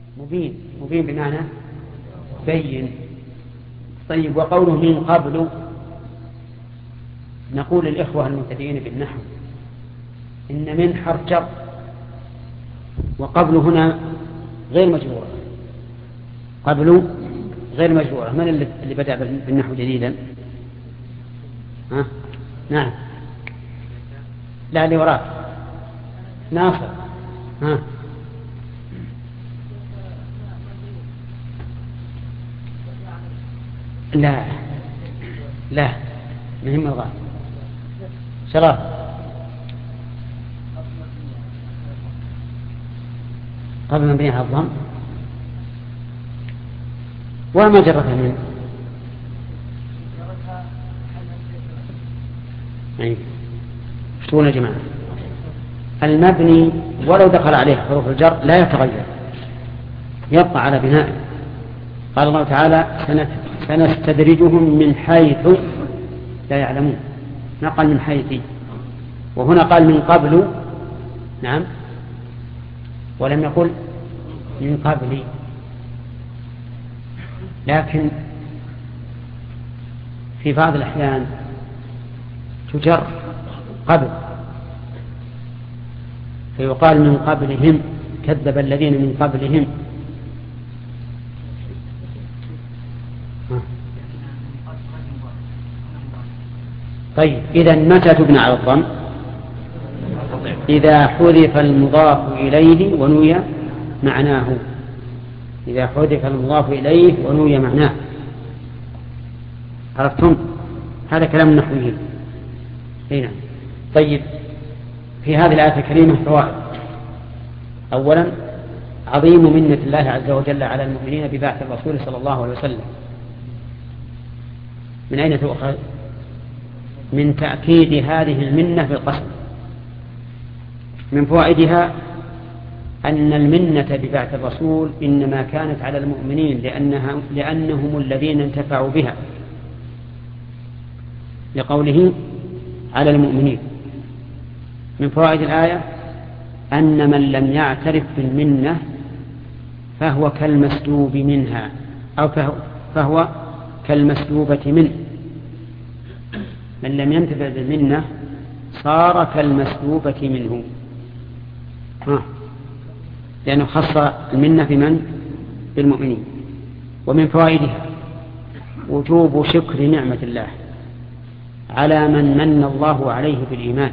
مبين بمعنى بين. طيب، وقوله من قبل، نقول للإخوة المبتدئين بالنحو إن من حرف جر، وقبل هنا غير مجرورة. قبل غير مجرورة. من اللي بدأ بالنحو جديدا؟ ها؟ نعم، لا، اللي وراك ناصر. ها؟ لا لا، مهم الغاية. شرف قبل ما بينها الضم وما جرتها منه. شلون يا جماعة؟ المبني ولو دخل عليه حروف الجر لا يتغير، يبقى على بنائه. قال الله تعالى سنستدرجهم من حيث لا يعلمون، ما قال من حيث، وهنا قال من قبل. نعم، ولم يقل من قبل. لكن في بعض الأحيان تجر قبل، فيقال من قبلهم كذب الذين من قبلهم. طيب، إذن متى تبنى على الضم؟ إذا حذف المضاف إليه ونوي معناه. إذا حذف المضاف إليه ونوي معناه. عرفتم؟ هذا كلام النحويين. هنا. طيب، في هذه الآية الكريمة فوائد. أولا، عظيم منة الله عز وجل على المؤمنين ببعث الرسول صلى الله عليه وسلم. من أين تؤخذ؟ من تأكيد هذه المنة بالقسم. من فوائدها أن المنة ببعث الرسول إنما كانت على المؤمنين لأنهم الذين انتفعوا بها، لقوله على المؤمنين. من فوائد الآية أن من لم يعترف بالمنة فهو كالمسلوب منها، أو فهو كالمسلوبة منه. من لم ينتفع بالمنة صار كالمسلوبة منه، لأنه خص المنة بمن؟ بالمؤمنين. ومن فوائدها وجوب شكر نعمة الله على من من الله عليه بالإيمان.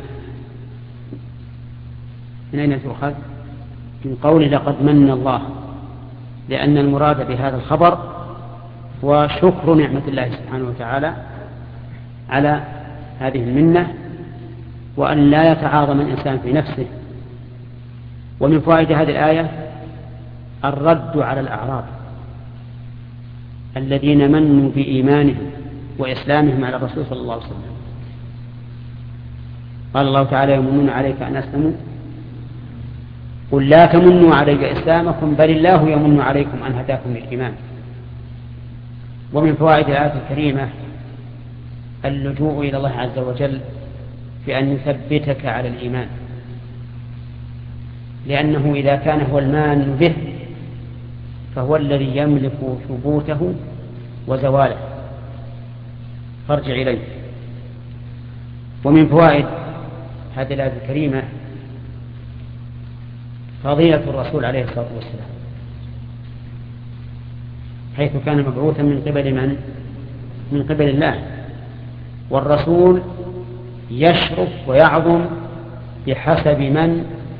من أين تؤخذ؟ من قوله لقد من الله، لأن المراد بهذا الخبر هو شكر نعمة الله سبحانه وتعالى على هذه المنة، وأن لا يتعاظم الإنسان في نفسه. ومن فوائد هذه الآية الرد على الأعراب الذين منوا بإيمانهم وإسلامهم على الرسول صلى الله عليه وسلم. قال الله تعالى يمنون عليك أن أسلموا قل لا تمنوا علي إسلامكم بل الله يمن عليكم أن هداكم للإيمان. ومن فوائد الآية الكريمة اللجوء إلى الله عز وجل في أن يثبتك على الإيمان، لأنه إذا كان هو المان به فهو الذي يملك ثبوته وزواله، فارجع إليه. ومن فوائد هذه الآية الكريمة فضيلة الرسول عليه الصلاة والسلام، حيث كان مبعوثا من قبل من؟ من قبل الله. والرسول يشرف ويعظم بحسب من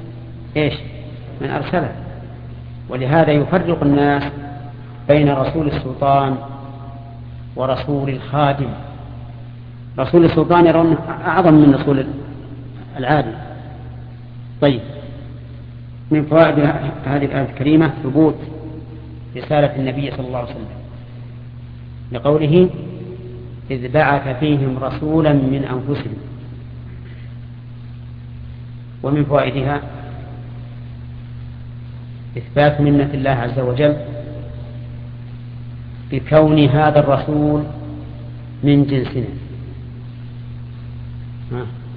أرسله. ولهذا يفرق الناس بين رسول السلطان ورسول الخادم. رسول السلطان يرون أعظم من رسول العادي. طيب، من فوائد هذه الآية الكريمة ثبوت رسالة النبي صلى الله عليه وسلم، لقوله إذ بعث فيهم رسولا من أنفسهم. ومن فوائدها إثبات منة الله عز وجل بكون هذا الرسول من جنسنا،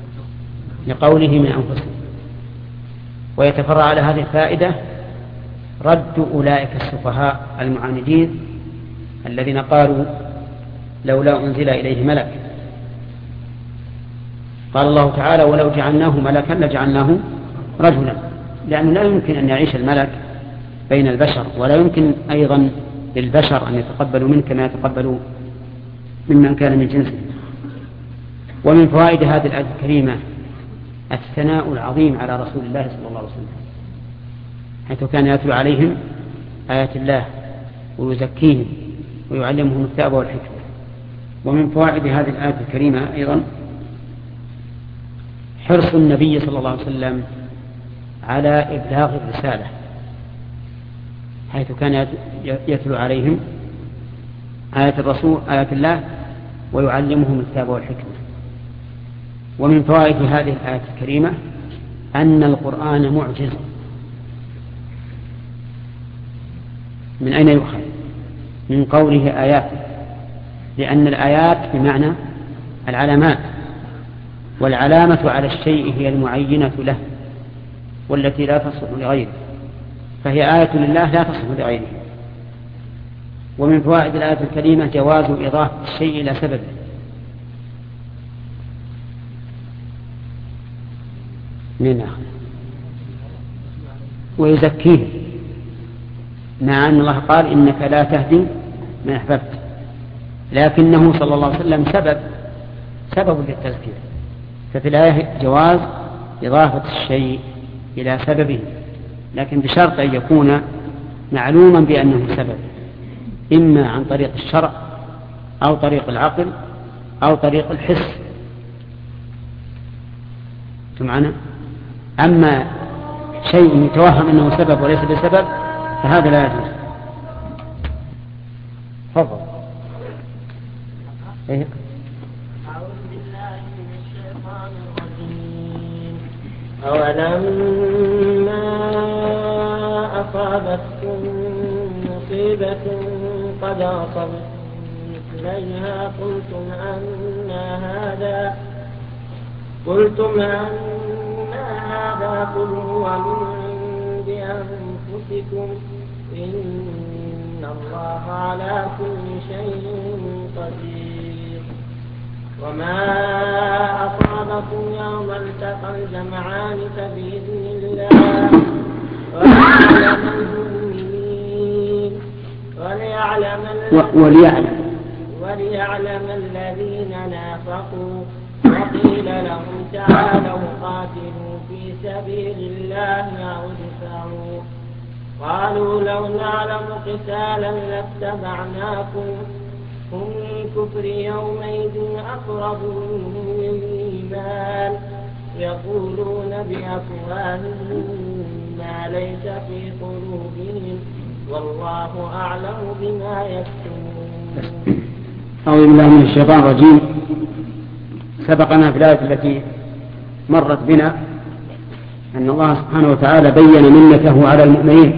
لقوله من أنفسهم. ويتفرع على هذه الفائدة رد أولئك السفهاء المعاندين الذين قالوا لولا أنزل إليه ملك. قال الله تعالى ولو جعلناه ملكا لجعلناه رجلا، لأنه لا يمكن أن يعيش الملك بين البشر، ولا يمكن أيضا للبشر أن يتقبلوا منه كما يتقبلوا ممن كان من جنسه. ومن فوائد هذه الآية الكريمة الثناء العظيم على رسول الله صلى الله عليه وسلم، حيث كان يتلو عليهم آيات الله ويزكيهم ويعلمهم الكتاب والحكمة. ومن فوائد هذه الآية الكريمة أيضا حرص النبي صلى الله عليه وسلم على إبلاغ الرسالة، حيث كان يتلو عليهم آيات الله ويعلمهم الكتاب والحكمة. ومن فوائد هذه الآية الكريمة أن القرآن معجز. من أين يؤخذ؟ من قوله آيات، لأن الآيات بمعنى العلامات، والعلامة على الشيء هي المعينة له والتي لا تصح لغيره، فهي آية لله لا تصح لغيره. ومن فوائد الآية الكريمة جواز إضافة الشيء إلى سببه، من آخر ويزكيه، مع أن الله قال إنك لا تهدي من أحببت، لكنه صلى الله عليه وسلم سبب للتزكية. ففي الآية جواز إضافة الشيء إلى سببه، لكن بشرط أن يكون معلوما بأنه سبب، إما عن طريق الشرع أو طريق العقل أو طريق الحس. معنا؟ أما شيء يتوهم أنه سبب وليس بسبب فهذا لا يجوز. تفضل. إيه؟ أعوذ بالله من الشيطان الرجيم. أولما أصابتكم مصيبة قد أصبتم مثليها قلتم أن هذا قل هو من عند أنفسكم إن الله على كل شيء قدير. وما أصابكم يوم التقى الجمعان فبإذن الله وليعلم الذين نافقوا وقيل لهم تعالوا قاتلوا في سبيل الله أو ادفعوا قالوا لو نعلم قتالا لاتبعناكم هم الكفر يومئذ أقرب منهم للإيمان يقولون بأفواههم ما ليس في قلوبهم والله أعلم بما يكتمون. أعوذ بالله من الشيطان الرجيم. سبقنا في الآية التي مرت بنا أن الله سبحانه وتعالى بين منته على المؤمنين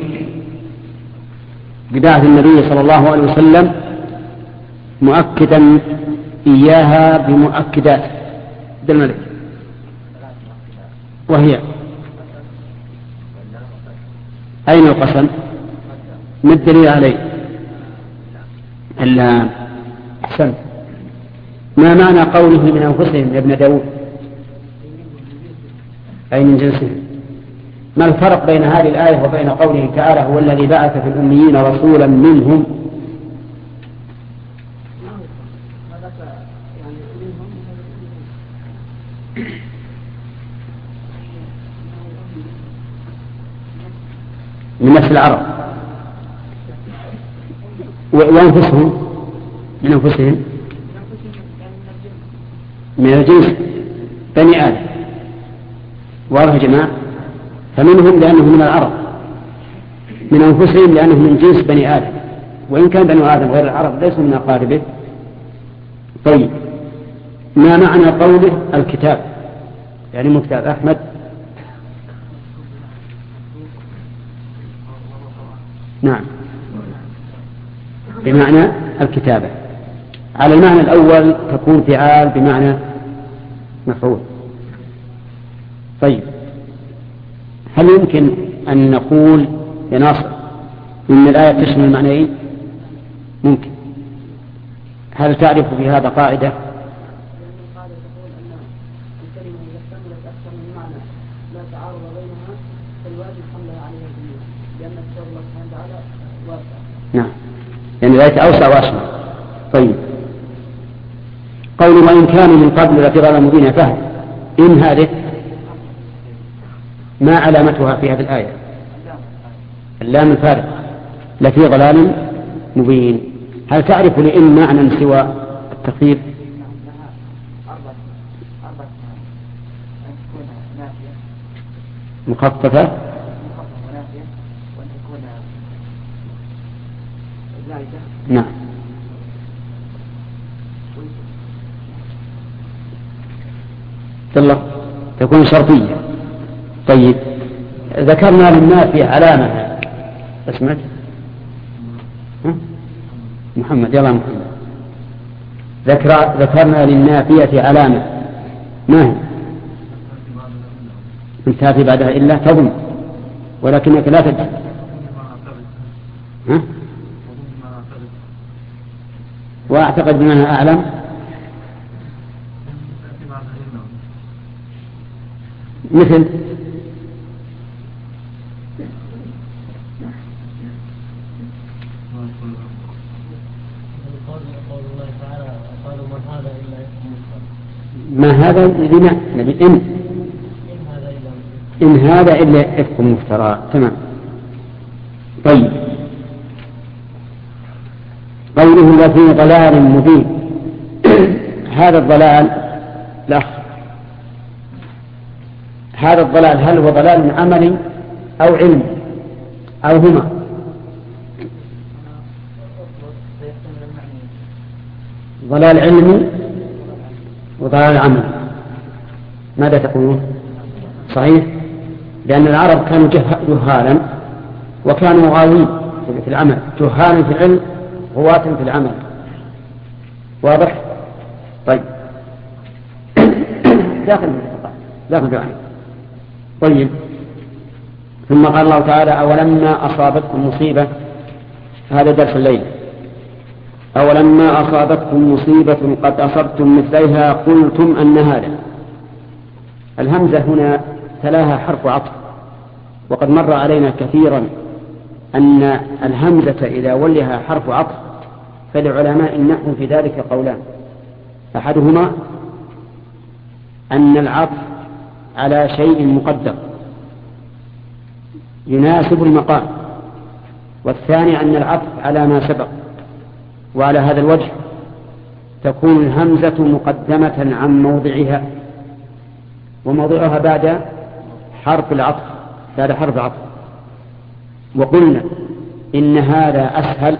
ببعث النبي صلى الله عليه وسلم، مؤكدا إياها بمؤكدات بالملك، وهي أين القسم؟ ما الدليل عليه؟ إلا أحسنت. ما معنى قوله من أنفسهم يا ابن داود؟ أي من جنسهم. ما الفرق بين هذه الآية وبين قوله تعالى هو الذي بعث في الأميين رسولا منهم؟ من نفس العرب. وأنفسهم من أنفسهم من الجنس بني آدم. واضح يا جماعة؟ فمنهم لأنهم من العرب، من أنفسهم لأنهم من جنس بني آدم، وإن كان بني آدم غير العرب ليسوا من أقاربه. طيب، ما معنى قوله الكتاب؟ يعني مكتاب. أحمد؟ نعم، بمعنى الكتابة. على المعنى الأول تكون فعال بمعنى مفعول. طيب، هل يمكن أن نقول يا ناصر إن الآية تشمل المعنيين ممكن. هل تعرف في هذا قاعدة؟ نعم، يعني الآية أوسع وأشمل. طيب، قول وإن كان من قبل لفي ضلال مبين، فهم إن هذه ما علامتها في هذه الآية؟ اللام الفارقة، لفي ضلال مبين. هل تعرف لإن معنى سوى التقييد؟ مخففة نعم. يلا تكون شرطية. طيب، ذكرنا للنافية علامة. اسمعت محمد، يلا محمد. ذكرنا للنافية علامة، ما هي؟ أن تأتي بعدها إلا تظن، ولكنك لا تدري. وأعتقد بمعنى أعلم. مثل ما هذا لنا نبي إن هذا إلا إفك مفترى. تمام. طيب، قوله لفي ضلال مبين هذا الضلال لا، هذا الضلال هل هو ضلال عملي أو علمي أو هما؟ ضلال علمي وضلال عملي. ماذا تقولون؟ صحيح، لأن العرب كانوا جهالا وكانوا غاوين في العمل، جهالا في العلم غواة في العمل. واضح؟ طيب داخل دعاني. طيب، ثم قال الله تعالى أولما أصابتكم مصيبة، هذا درس الليل. أولما أصابتكم مصيبة قد أصبتم مثليها قلتم أن هذا. الهمزة هنا تلاها حرف عطف، وقد مر علينا كثيرا أن الهمزة إذا ولها حرف عطف فلعلماء النحو في ذلك قولان. أحدهما أن العطف على شيء مقدر يناسب المقام، والثاني أن العطف على ما سبق. وعلى هذا الوجه تكون الهمزة مقدمة عن موضعها، وموضعها بعد حرف العطف، بعد حرف العطف. وقلنا إن هذا أسهل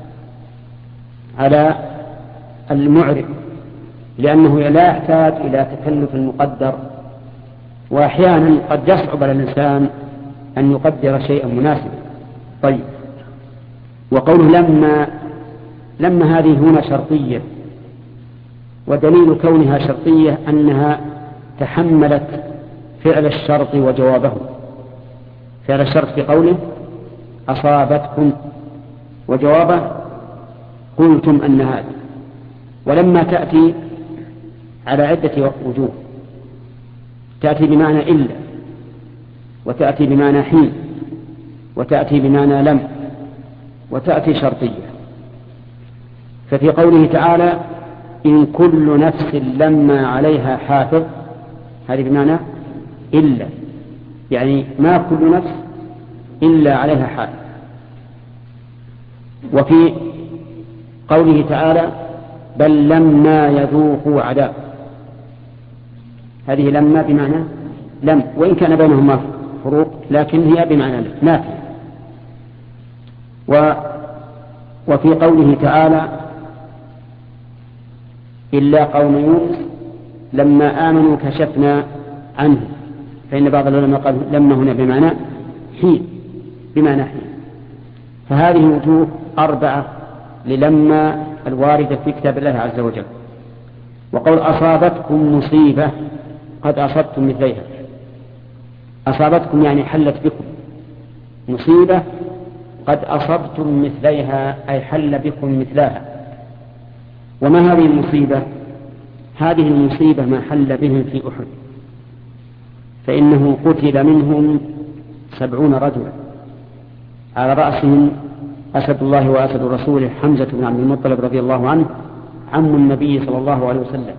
على المعرب، لأنه لا يحتاج إلى تكلف المقدر، وأحيانا قد يصعب على الإنسان أن يقدر شيئا مناسبا. طيب، وقوله لما هذه هنا شرطية، ودليل كونها شرطية أنها تحملت فعل الشرط وجوابه. فعل الشرط في قوله أصابتكم، وجوابه قلتم أن هذا. ولما تأتي على عدة وجوه، تأتي بمعنى إلا، وتأتي بمعنى حين، وتأتي بمعنى لم، وتأتي شرطية. ففي قوله تعالى إن كل نفس لما عليها حافظ، هذه بمعنى إلا، يعني ما كل نفس إلا عليها حافظ. وفي قوله تعالى بل لما يذوقوا عذاب، هذه لما بمعنى لم، وإن كان بينهما فروق لكن هي بمعنى نافية. وفي قوله تعالى إلا قوم يونس لما آمنوا كشفنا عنه، فإن بعض العلماء قال لما هنا بمعنى حين، بمعنى حين. فهذه وجوه 4 للما الواردة في كتاب الله عز وجل. وقول أصابتكم مصيبة قد أصبتم مثليها، أصابتكم يعني حلت بكم، مصيبة قد أصبتم مثليها أي حل بكم مثلها. وما هذه المصيبة؟ هذه المصيبة ما حل بهم في أحد، فإنه قتل منهم 70 رجلا، على رأسهم أسد الله وأسد رسوله حمزة بن عبد المطلب رضي الله عنه عم النبي صلى الله عليه وسلم.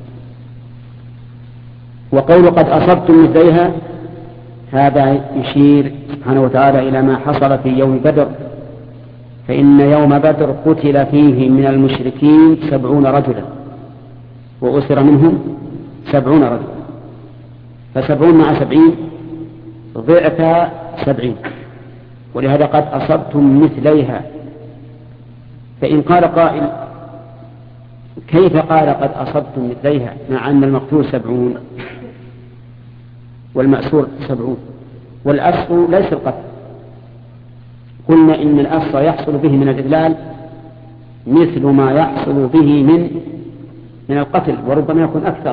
وقول قد أصبتم مثليها هذا يشير سبحانه وتعالى إلى ما حصل في يوم بدر، فإن يوم بدر قتل فيه من المشركين 70 رجلا وأسر منهم 70 رجلا، ف70 مع 70 ضعف 70، ولهذا قد أصبتم مثليها. فإن قال قائل كيف قال قد أصبتم مثليها مع أن المقتول 70 والمأسور 70؟ والأصل ليس القتل، قلنا إن الأصل يحصل به من الإذلال مثل ما يحصل به من القتل، وربما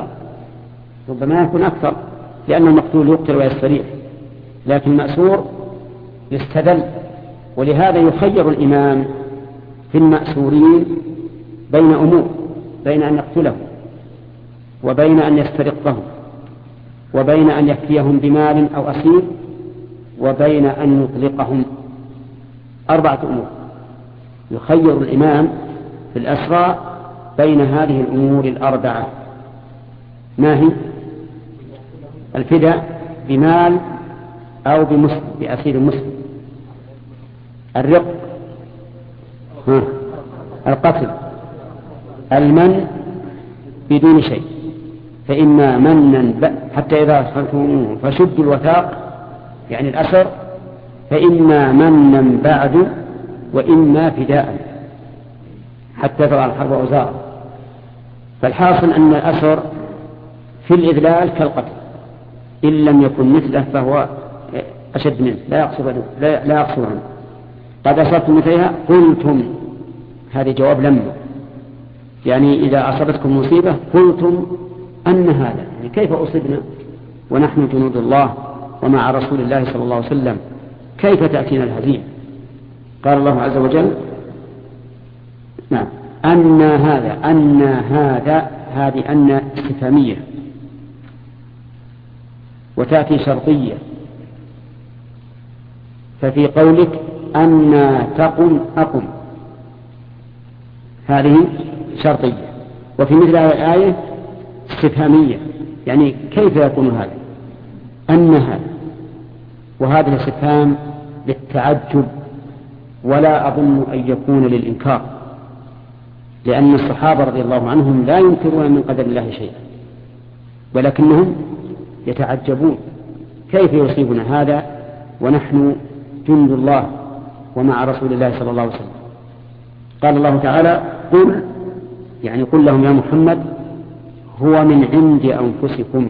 يكون أكثر، لأن المقتول يقتل ويستريح، لكن المأسور يستذل. ولهذا يخير الإمام في المأسورين بين أمور، بين أن يقتله، وبين أن يسترقهم، وبين أن يكفيهم بمال أو أسير، وبين أن يطلقهم. 4 أمور يخير الإمام في الأسرى بين هذه الأمور 4. ما هي؟ الفداء بمال أو بأسير مسلم، الرق، القتل، المن بدون شيء، فإما منا حتى إذا أدخلتموه فشدوا الوثاق يعني الأسر، فإما منا بعد وإما فداء حتى تضع الحرب أوزارا. فالحاصل أن الأسر في الإذلال كالقتل، إن لم يكن مثله فهو أشد منه، لا يقصر عنه. قد أصبتم مثلها قلتم، هذه جواب لما، يعني إذا أصبتكم مصيبة قلتم أن هذا، يعني كيف أصبنا ونحن جنود الله ومع رسول الله صلى الله عليه وسلم، كيف تأتينا الهزيمة؟ قال الله عز وجل نعم أن هذا هذه أن استفهامية، وتأتي شرطية، ففي قولك أن تقم أقم هذه شرطية، وفي مثل هذه الآية استفهامية، يعني كيف يكون هذا أن هذا، وهذا الاستفهام للتعجب ولا أظن أن يكون للإنكار، لأن الصحابة رضي الله عنهم لا ينكرون من قدر الله شيئا، ولكنهم يتعجبون كيف يصيبنا هذا ونحن جند الله ومع رسول الله صلى الله عليه وسلم. قال الله تعالى قل، يعني قل لهم يا محمد هو من عند أنفسكم.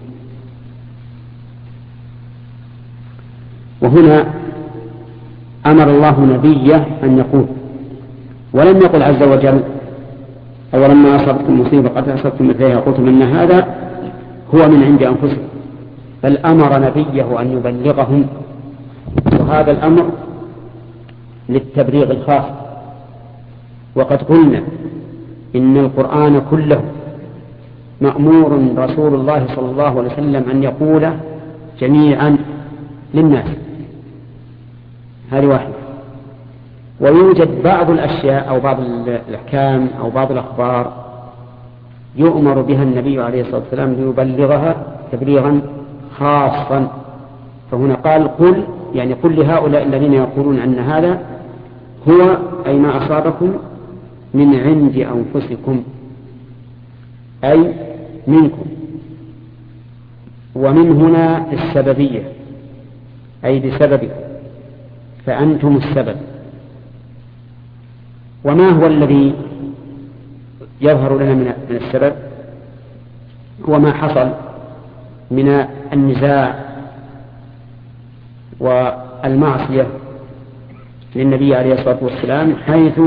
وهنا أمر الله نبيه أن يقول، ولم يقل عز وجل أولما أصبتم مصيبة قد أصبتم مثلها قلتم إن هذا هو من عند أنفسكم، بل أمر نبيه أن يبلغهم، وهذا الأمر للتبليغ الخاص. وقد قلنا إن القرآن كله مأمور رسول الله صلى الله عليه وسلم أن يقول جميعا للناس، هذه واحدة. ويوجد بعض الأشياء أو بعض الأحكام أو بعض الأخبار يؤمر بها النبي عليه الصلاة والسلام ليبلغها تبليغا خاصا، فهنا قال قل، يعني قل لهؤلاء الذين يقولون أن هذا هو أي ما أصابكم من عند أنفسكم أي منكم، ومن هنا السببية أي بسببكم، فأنتم السبب. وما هو الذي يظهر لنا من السبب؟ هو ما حصل من النزاع والمعصية للنبي عليه الصلاة والسلام، حيث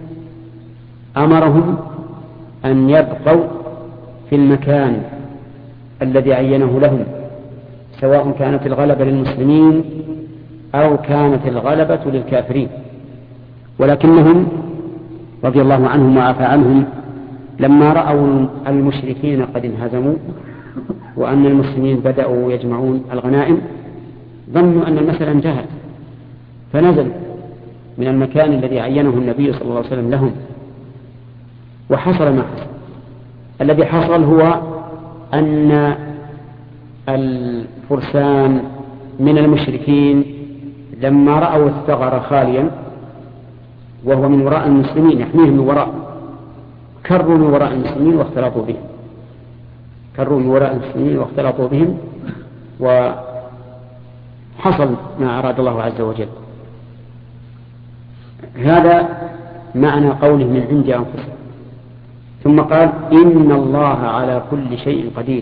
أمرهم أن يبقوا في المكان الذي عينه لهم، سواء كانت الغلبة للمسلمين أو كانت الغلبة للكافرين. ولكنهم رضي الله عنهم وعفى عنهم لما رأوا المشركين قد انهزموا وأن المسلمين بدأوا يجمعون الغنائم ظنوا أن المسألة انتهت، فنزلوا من المكان الذي عينه النبي صلى الله عليه وسلم لهم، وحصل ما حصل. الذي حصل هو أن الفرسان من المشركين لما رأوا الثغر خاليا وهو من وراء المسلمين يحميهم من وراء، كروا من وراء المسلمين واختلطوا بهم، كروا من وراء المسلمين واختلطوا بهم، وحصل ما أراد الله عز وجل. هذا معنى قوله من عند أنفسهم. ثم قال إن الله على كل شيء قدير.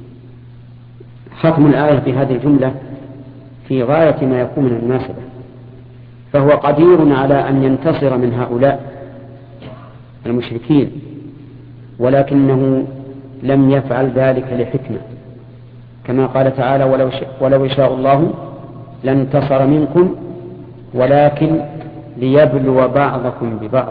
ختم الآية بهذه الجملة في غاية ما يكون من المناسبة، فهو قدير على أن ينتصر من هؤلاء المشركين، ولكنه لم يفعل ذلك لحكمة، كما قال تعالى ولو يشاء الله لانتصر منكم ولكن ليبلو بعضكم ببعض.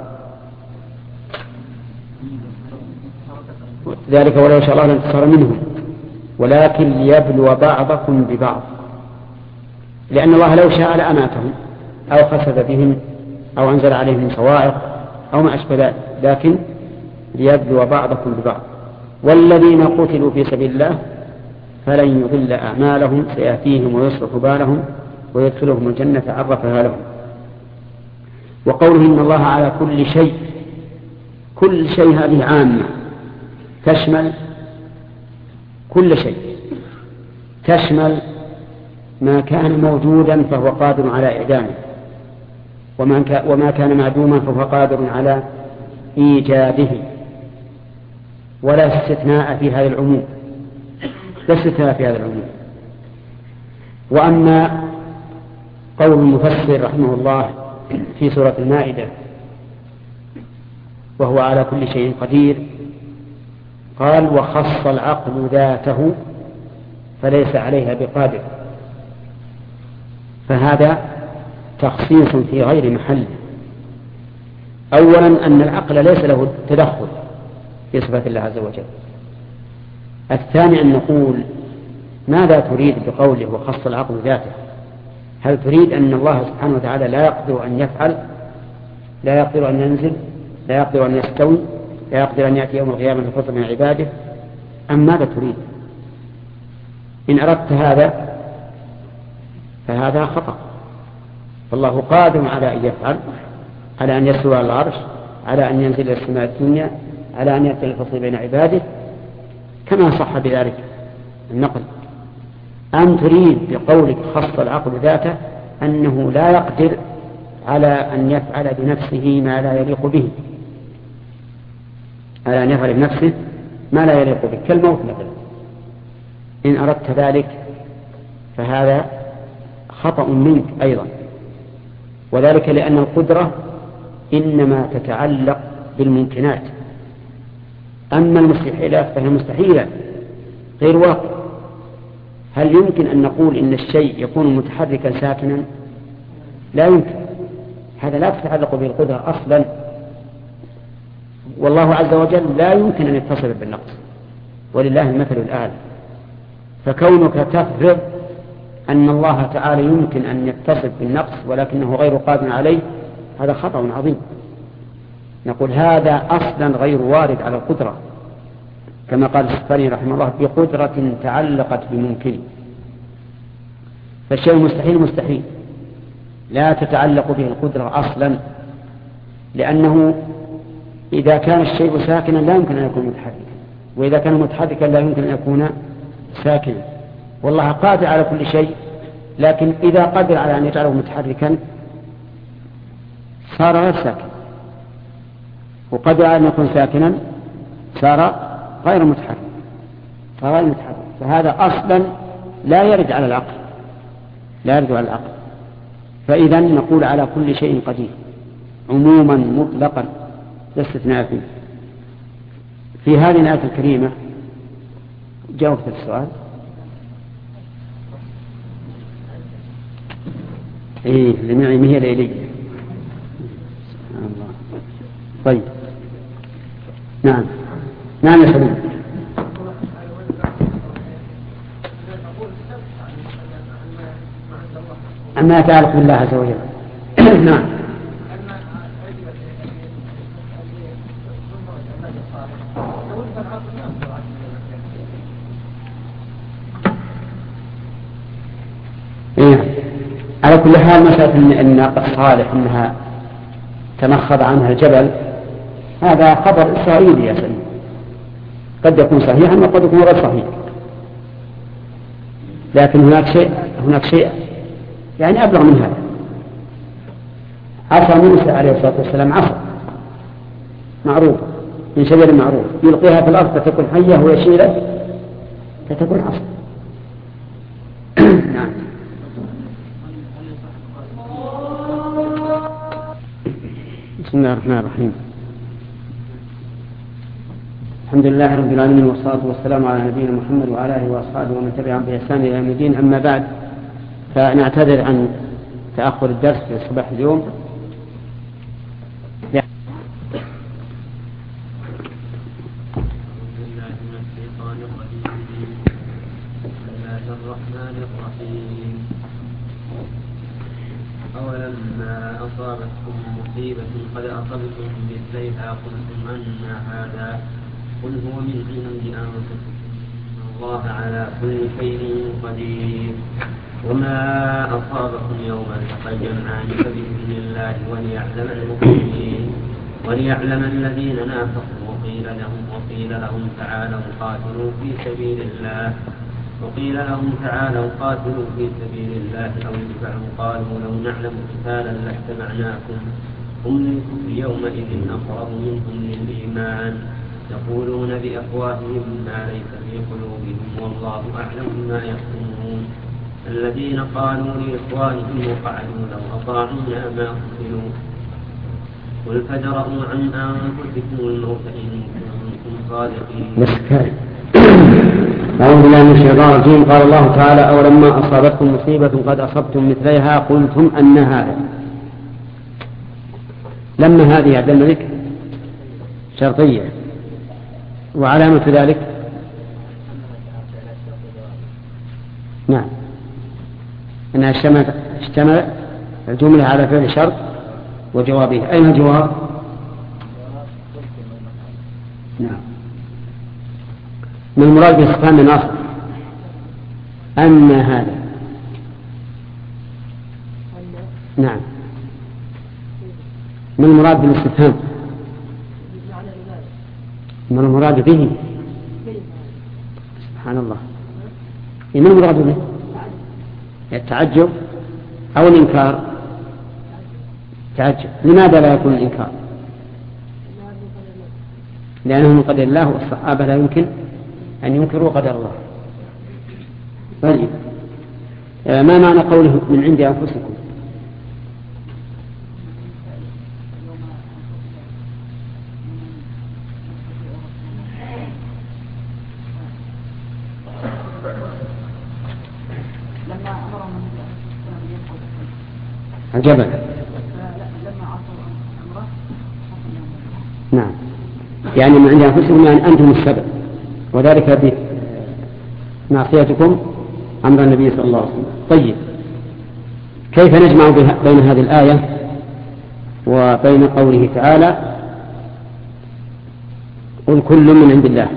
ذلك ولو يشاء الله لانتصر منهم ولكن ليبلو بعضكم ببعض، لأن الله لو شاء لأماتهم أو خسف بهم أو أنزل عليهم صواعق أو ما أشبه ذلك، لكن ليبلو بعضكم ببعض. والذين قتلوا في سبيل الله فلن يضل أعمالهم سيأتيهم ويصلح بالهم ويدخلهم الجنة عرفها لهم. وقوله إن الله على كل شيء، كل شيء هذه عامة تشمل كل شيء، تشمل ما كان موجودا فهو قادر على إعدامه، وما كان معدوما فهو قادر على إيجاده، ولا استثناء في هذا العموم، لا استثناء في هذا العموم. وأما قول المفسر رحمه الله في سورة المائدة وهو على كل شيء قدير، قال وخص العقل ذاته فليس عليها بقادر، فهذا تخصيص في غير محل. أولا أن العقل ليس له تدخل في صفات الله عز وجل. الثاني أن نقول ماذا تريد بقوله وخص العقل ذاته؟ هل تريد أن الله سبحانه وتعالى لا يقدر أن يفعل، لا يقدر أن ينزل، لا يقدر أن يستوي، لا يقدر أن يأتي يوم القيامة لفضل من عباده، أم ماذا تريد؟ إن أردت هذا فهذا خطأ. فالله قادر على أن يفعل، على أن يستوي على العرش، على أن ينزل إلى السماء الدنيا، على أن يأتي الفصل بين عباده كما صح بذلك النقل. أم تريد بقولك خص العقل ذاته أنه لا يقدر على أن يفعل بنفسه ما لا يليق به، على أن يفعل بنفسه ما لا يليق به كالموت مثلا؟ إن أردت ذلك فهذا خطأ منك أيضا، وذلك لأن القدرة إنما تتعلق بالممكنات، أما المستحيلات فهي مستحيلة غير واقع. هل يمكن أن نقول إن الشيء يكون متحركا ساكنا؟ لا يمكن، هذا لا تتعلق به القدرة أصلا. والله عز وجل لا يمكن أن يتصل بالنقص، ولله المثل الأعلى. فكونك تفرض أن الله تعالى يمكن أن يتصل بالنقص ولكنه غير قادر عليه، هذا خطأ عظيم. نقول هذا أصلا غير وارد على القدرة، كما قال السفاري رحمه الله بقدرة تعلقت بممكن. فالشيء المستحيل مستحيل لا تتعلق به القدرة أصلا، لأنه إذا كان الشيء ساكنا لا يمكن أن يكون متحركا، وإذا كان متحركا لا يمكن أن يكون ساكنا. والله قادر على كل شيء، لكن إذا قدر على أن يجعله متحركا صار غير ساكن، وقدر على أن يكون ساكنا صار غير متحرك، فهذا أصلا لا يرد على العقل، لا يرد على العقل. فإذا نقول على كل شيء قدير عموما مطلقا لا استثناء فيه. في هذه الآية الكريمة جاوبت السؤال. إيه لنعمه ليلي. الله. طيب نعم نعم يا حبيبي. عما يتعلق بالله عز وجل. نعم إيه. على كل حال مسألة أن الصالح أنها تنخض عنها الجبل هذا خبر إسرائيلي يا سيدي، قد يكون صحيحا وقد يكون غير صحيح، لكن هناك شيء يعني أبلغ من هذا. عصا موسى عليه الصلاة والسلام عصا معروف من شجر معروف يلقيها في الأرض فتكون حية ويشيلها فتكون عصا. نعم. بسم الله الرحمن الرحيم. الحمد لله رب العالمين والصلاة والسلام على نبينا محمد وعلى آله وأصحابه ومن تبعهم بإحسان إلى يوم الدين. أما بعد، فنعتذر عن تأخر الدرس في صباح اليوم. أولما أصابتكم مصيبة قد أصبتم مثليها قلتم أن هذا قل هو من عند أنفسكم الله على كل شيء قدير. وما أصابكم يوم التقى الجمعان فبإذن الله وليعلم الذين نافقوا وقيل لهم تعالوا قاتلوا في سبيل الله أو ادفعوا قالوا لو نعلم قتالا لاجتمعناكم هم للكفر يومئذ أقرب منهم للإيمان يقولون بأفواههم ما ليس في قلوبهم والله أعلم بما يكتمون. الذين قالوا لإخوانهم وقعدوا لو أطاعونا ما قتلوا قل فادرءوا عن أنفسكم الموت إن كنتم صادقين. أعوذ بالله من الشيطان الرجيم. قال الله تعالى: أولما أصابتكم مصيبة قد أصبتم مثليها قلتم أن هذا. لما هذه عند الملك شرطية، وعلامة ذلك نعم أنها اشتمل الجملة على فعل شرط وجوابه. أين الجواب؟ نعم من المراد باستفهام الناصب أن هذا. نعم من المراد بالاستفهام؟ من المراد به؟ سبحان الله. من المراد به؟ التعجب أو الإنكار؟ تعجب. لماذا لا يكون الإنكار؟ لأنه من قدر الله والصحابة لا يمكن أن ينكروا قدر الله. طيب ما معنى قوله من عند أنفسكم؟ الجبل. نعم يعني من عند أنفسكم يعني أنتم السبب، وذلك بمعصيتكم أمر النبي صلى الله عليه وسلم. طيب كيف نجمع بين هذه الآية وبين قوله تعالى قل كل من عند الله؟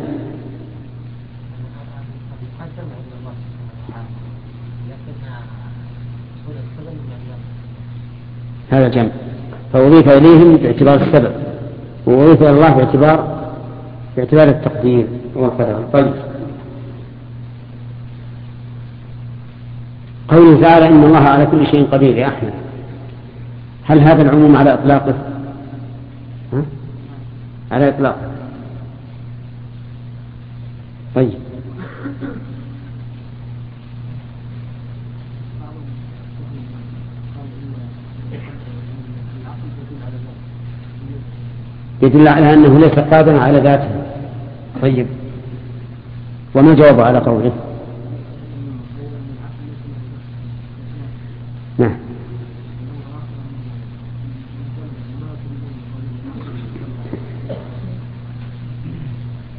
هذا جمع، فأضيف إليهم باعتبار السبب وأضيف إلى الله باعتبار التقدير والقدر. طيب قوله تعالى إن الله على كل شيء قدير يا أحمد، هل هذا العموم على إطلاقه؟ على إطلاقه. طيب يدل على أنه ليس قادرا على ذاته. طيب وما جواب على قوله؟ نعم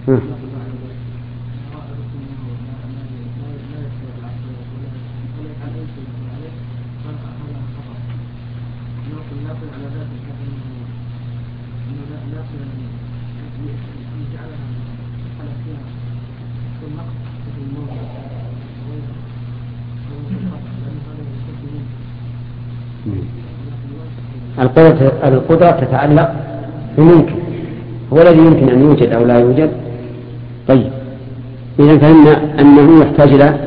القدرة تتعلق بممكن، هو الذي يمكن أن يوجد أو لا يوجد. طيب، إذا فهمنا أنه يحتاج إلى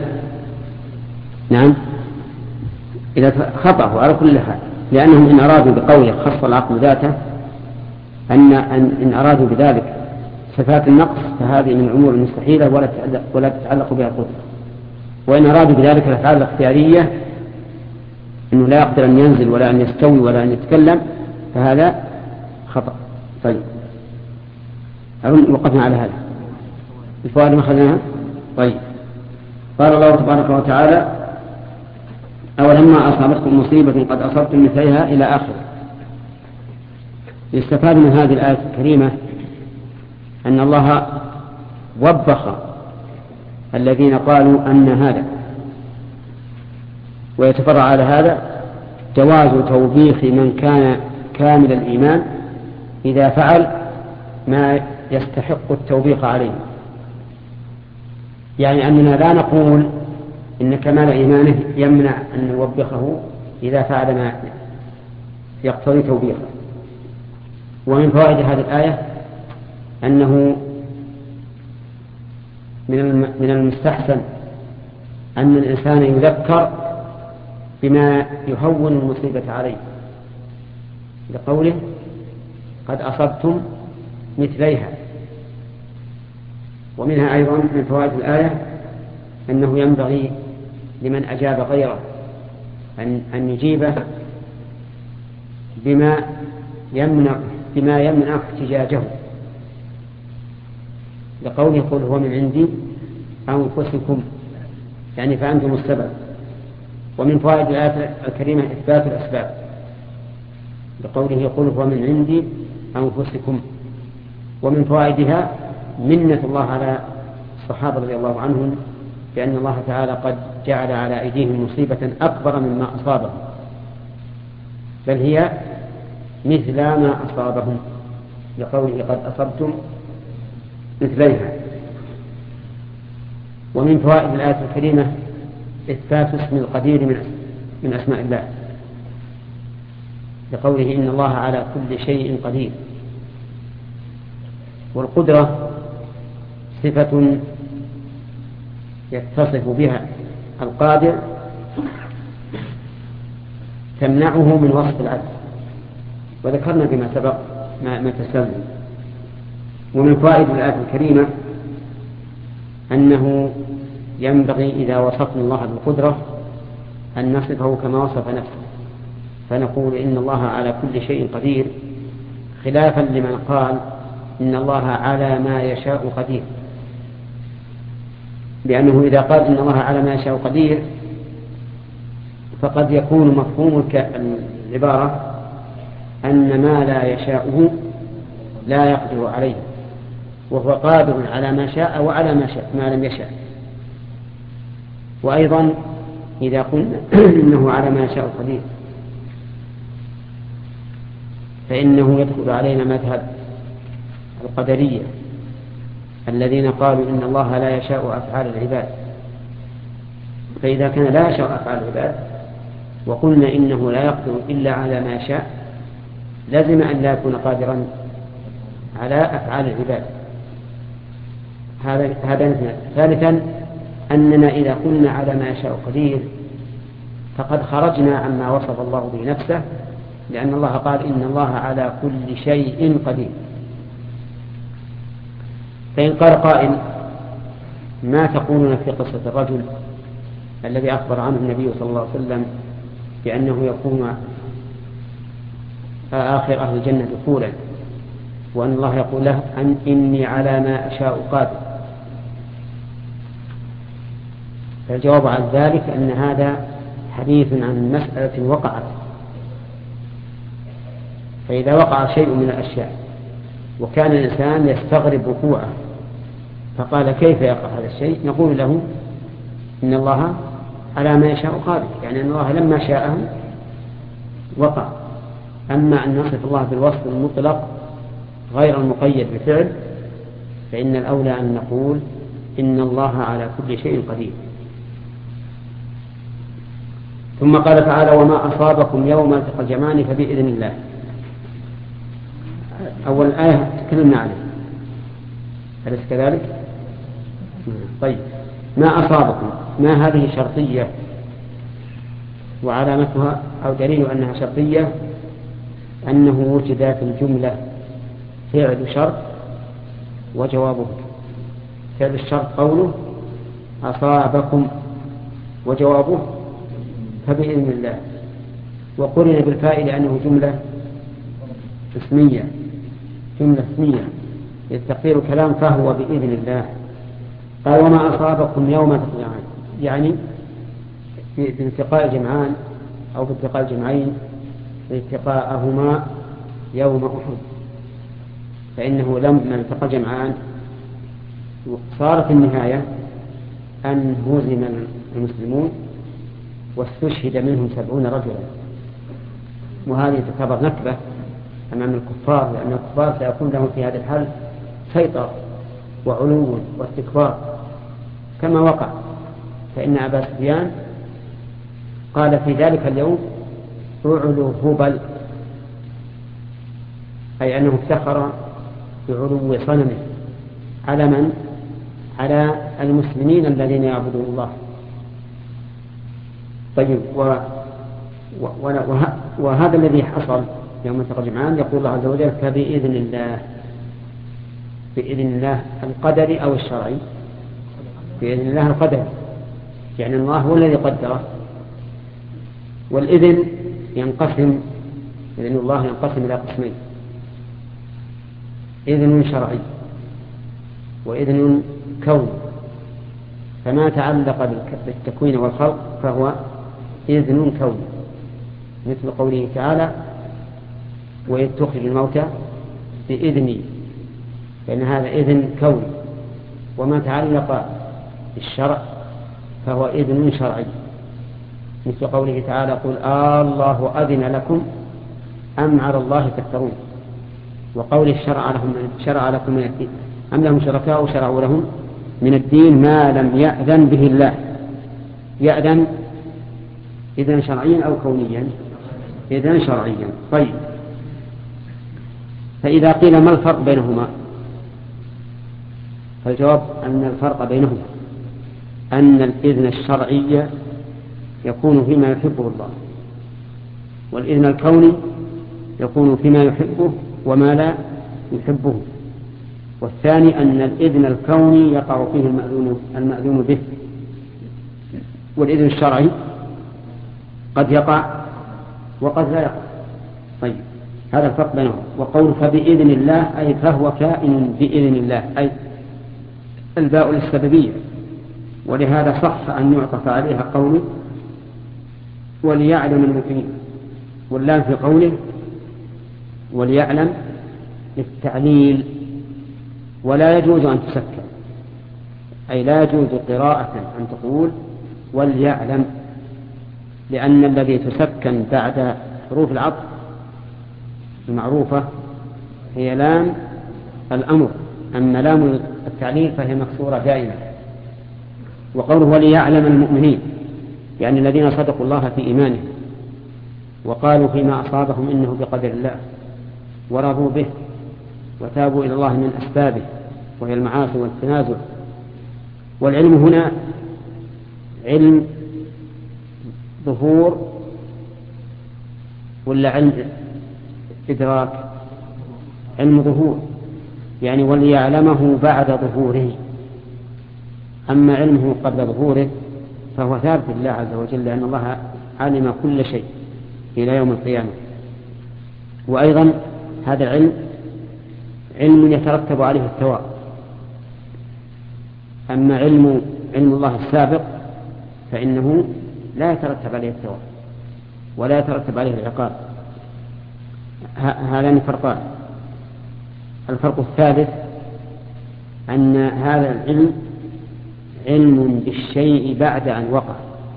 إلى خطأه على كل حال، لأنهم إن أرادوا بقوله خص العقل ذاته إن أرادوا بذلك صفات النقص فهذه من الأمور المستحيلة ولا تتعلق بها القدرة، وإن أرادوا بذلك الأفعال الاختيارية أنه لا يقدر أن ينزل ولا أن يستوي ولا أن يتكلم فهذا خطأ. طيب، وقفنا على هذا الفوائد ما أخذناها. طيب، قال الله تبارك وتعالى أولما أصابتكم مصيبة قد أصبتم مثلها إلى آخر. يستفاد من هذه الآية الكريمة أن الله وبخ الذين قالوا أن هذا، ويتفرع على هذا جواز توبيخ من كان كامل الإيمان إذا فعل ما يستحق التوبيخ عليه. يعني أننا لا نقول إن كمال إيمانه يمنع أن نوبخه إذا فعل ما يقتضي توبيخه. ومن فوائد هذه الآية أنه من المستحسن أن الإنسان يذكر بما يهون المصيبة عليه، لقوله قد أصبتم مثليها. ومنها أيضا من فوائد الآية أنه ينبغي لمن أجاب غيره أن يجيبه بما يمنع احتجاجه، لقوله قل هو من عندي أنفسكم، يعني فأنتم السبب. ومن فوائد الآية الكريمة إثبات الأسباب، لقوله قل هو من عندي أنفسكم. ومن فوائدها منة الله على الصحابة رضي الله عنهم بأن الله تعالى قد جعل على أيديهم مصيبة أكبر مما أصابهم، بل هي مثل ما أصابهم، لقوله قد أصبتم مثليها. ومن فوائد الآية الكريمة إثبات اسم القدير من أسماء الله، لقوله إن الله على كل شيء قدير. والقدرة صفة يتصف بها القادر تمنعه من وصف العدل، وذكرنا بما سبق ما تسلم. ومن فوائد الآية الكريمة أنه ينبغي إذا وصفنا الله بالقدرة أن نصفه كما وصف نفسه، فنقول إن الله على كل شيء قدير، خلافا لمن قال إن الله على ما يشاء قدير، لأنه إذا قال إن الله على ما يشاء قدير فقد يكون مفهوم العبارة أن ما لا يشاءه لا يقدر عليه، وهو قادر على ما شاء وعلى ما لم يشاء. وأيضا إذا قلنا إنه على ما يشاء قدير فإنه يدخل علينا مذهب القدرية الذين قالوا إن الله لا يشاء أفعال العباد. فإذا كان لا يشاء أفعال العباد وقلنا إنه لا يقدر إلا على ما يشاء لازم أن لا يكون قادرا على أفعال العباد. هذا مثلا. ثالثا أننا إذا قلنا على ما يشاء قدير فقد خرجنا عما وصف الله به نفسه، لأن الله قال إن الله على كل شيء قدير. فإن قال قائل ما تقولون في قصة الرجل الذي أخبر عنه النبي صلى الله عليه وسلم بأنه يكون آخر أهل الجنة دخولا، وأن الله يقول له إني على ما أشاء قادر؟ فالجواب عن ذلك أن هذا حديث عن مسألة وقعت، فإذا وقع شيء من الأشياء وكان الإنسان يستغرب وقوعه فقال كيف يقع هذا الشيء؟ نقول له إن الله على ما يشاء قادر، يعني أن الله لما شاءه وقع. أما أن نصف الله بالوصف المطلق غير المقيد بفعل فإن الأولى أن نقول إن الله على كل شيء قدير. ثم قال تعالى وما أصابكم يوم التقى الجمعان فبإذن الله. أول آية تكلمنا عليه، أليس كذلك؟ طيب، ما أصابكم، ما هذه شرطية وعلامتها أو دليل أنها شرطية أنه وجد في الجملة فعل شرط وجوابه. فعل الشرط قوله أصابكم وجوابه فبإذن الله، وقرن بالفاء لأنه جملة اسمية، جملة اسمية يستقير الكلام فهو بإذن الله. قال وما أصابكم يوم التقى الجمعان، يعني في التقاء الجمعان أو في التقاء الجمعين التقاءهما يوم أحد، فإنه لما التقى الجمعان صارت النهاية أن هزم المسلمون واستشهد منهم 70 رجلا، وهذه تعتبر نكبة أمام الكفار، لأن الكفار سيكون لهم في هذا الحال سيطرة وعلو واستكبار كما وقع. فإن أبا سفيان قال في ذلك اليوم اعلو هبل، أي أنه افتخر بعلو صنمه على من؟ على المسلمين الذين يعبدون الله. طيب، وهذا الذي حصل يوم التقى الجمعان يقول الله عز وجل فبإذن الله. بإذن الله القدري أو الشرعي؟ بإذن الله القدري، يعني الله هو الذي قدره. والإذن ينقسم، إذن الله ينقسم إلى قسمين: إذن شرعي وإذن كوني. فما تعلق بالتكوين والخلق فهو إذن كوني، مثل قوله تعالى وإذ تخرج الموتى بإذني، فإن هذا إذن كوني. وما تعلق بالشرع فهو إذن شرعي، مثل قوله تعالى قل الله أذن لكم أم على الله تفترون، وقوله شرع لكم من الدين أم لهم شركاء شرعوا لهم من الدين ما لم يأذن به الله. يأذن إذن شرعيا أو كونيا؟ إذن شرعيا. طيب، فإذا قيل ما الفرق بينهما؟ فالجواب أن الفرق بينهما أن الإذن الشرعي يكون فيما يحبه الله، والإذن الكوني يكون فيما يحبه وما لا يحبه. والثاني أن الإذن الكوني يقع فيه المأذون به، والإذن الشرعي قد يقع وقد لا يقع. طيب، هذا الفرق بينهم. وقول فبإذن الله أي فهو كائن بإذن الله، أي الباء للسببية، ولهذا صح أن يعطف عليها قوله وليعلم المؤمنين، واللام في قوله وليعلم للتعليل. ولا يجوز أن تسكن، أي لا يجوز قراءة أن تقول وليعلم، لأن الذي تسكن بعد حروف العطف المعروفة هي لام الأمر، أما لام التعليل فهي مكسورة دائما. وقوله وليعلم المؤمنين يعني الذين صدقوا الله في إيمانهم وقالوا فيما أصابهم إنه بقدر الله ورضوا به وتابوا إلى الله من أسبابه وهي المعاصي والتنازل. والعلم هنا علم ظهور ولا علم إدراك؟ علم ظهور، يعني وليعلمه بعد ظهوره. أما علمه قبل ظهوره فهو ثابت لله عز وجل، لأن الله علم كل شيء إلى يوم القيامة. وأيضا هذا العلم علم يترتب عليه الثواب، أما علم الله السابق فإنه لا يترتب عليه الثواب ولا يترتب عليه العقاب. هذان فرقان. الفرق الثالث أن هذا العلم علم بالشيء بعد أن وقع،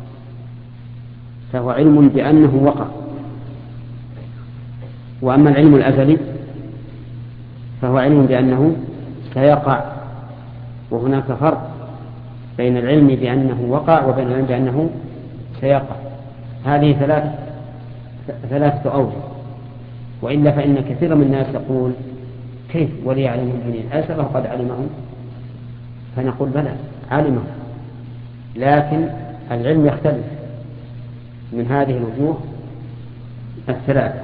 فهو علم بأنه وقع. وأما العلم الأزلي فهو علم بأنه سيقع، وهناك فرق بين العلم بأنه وقع وبين العلم بأنه سيقع. هذه ثلاثة أوجه، وإلا فإن كثير من الناس يقول كيف وليعلم المؤمنين أسره قد علمه؟ فنقول بلى علمه، لكن العلم يختلف من هذه الوجوه الثلاثة.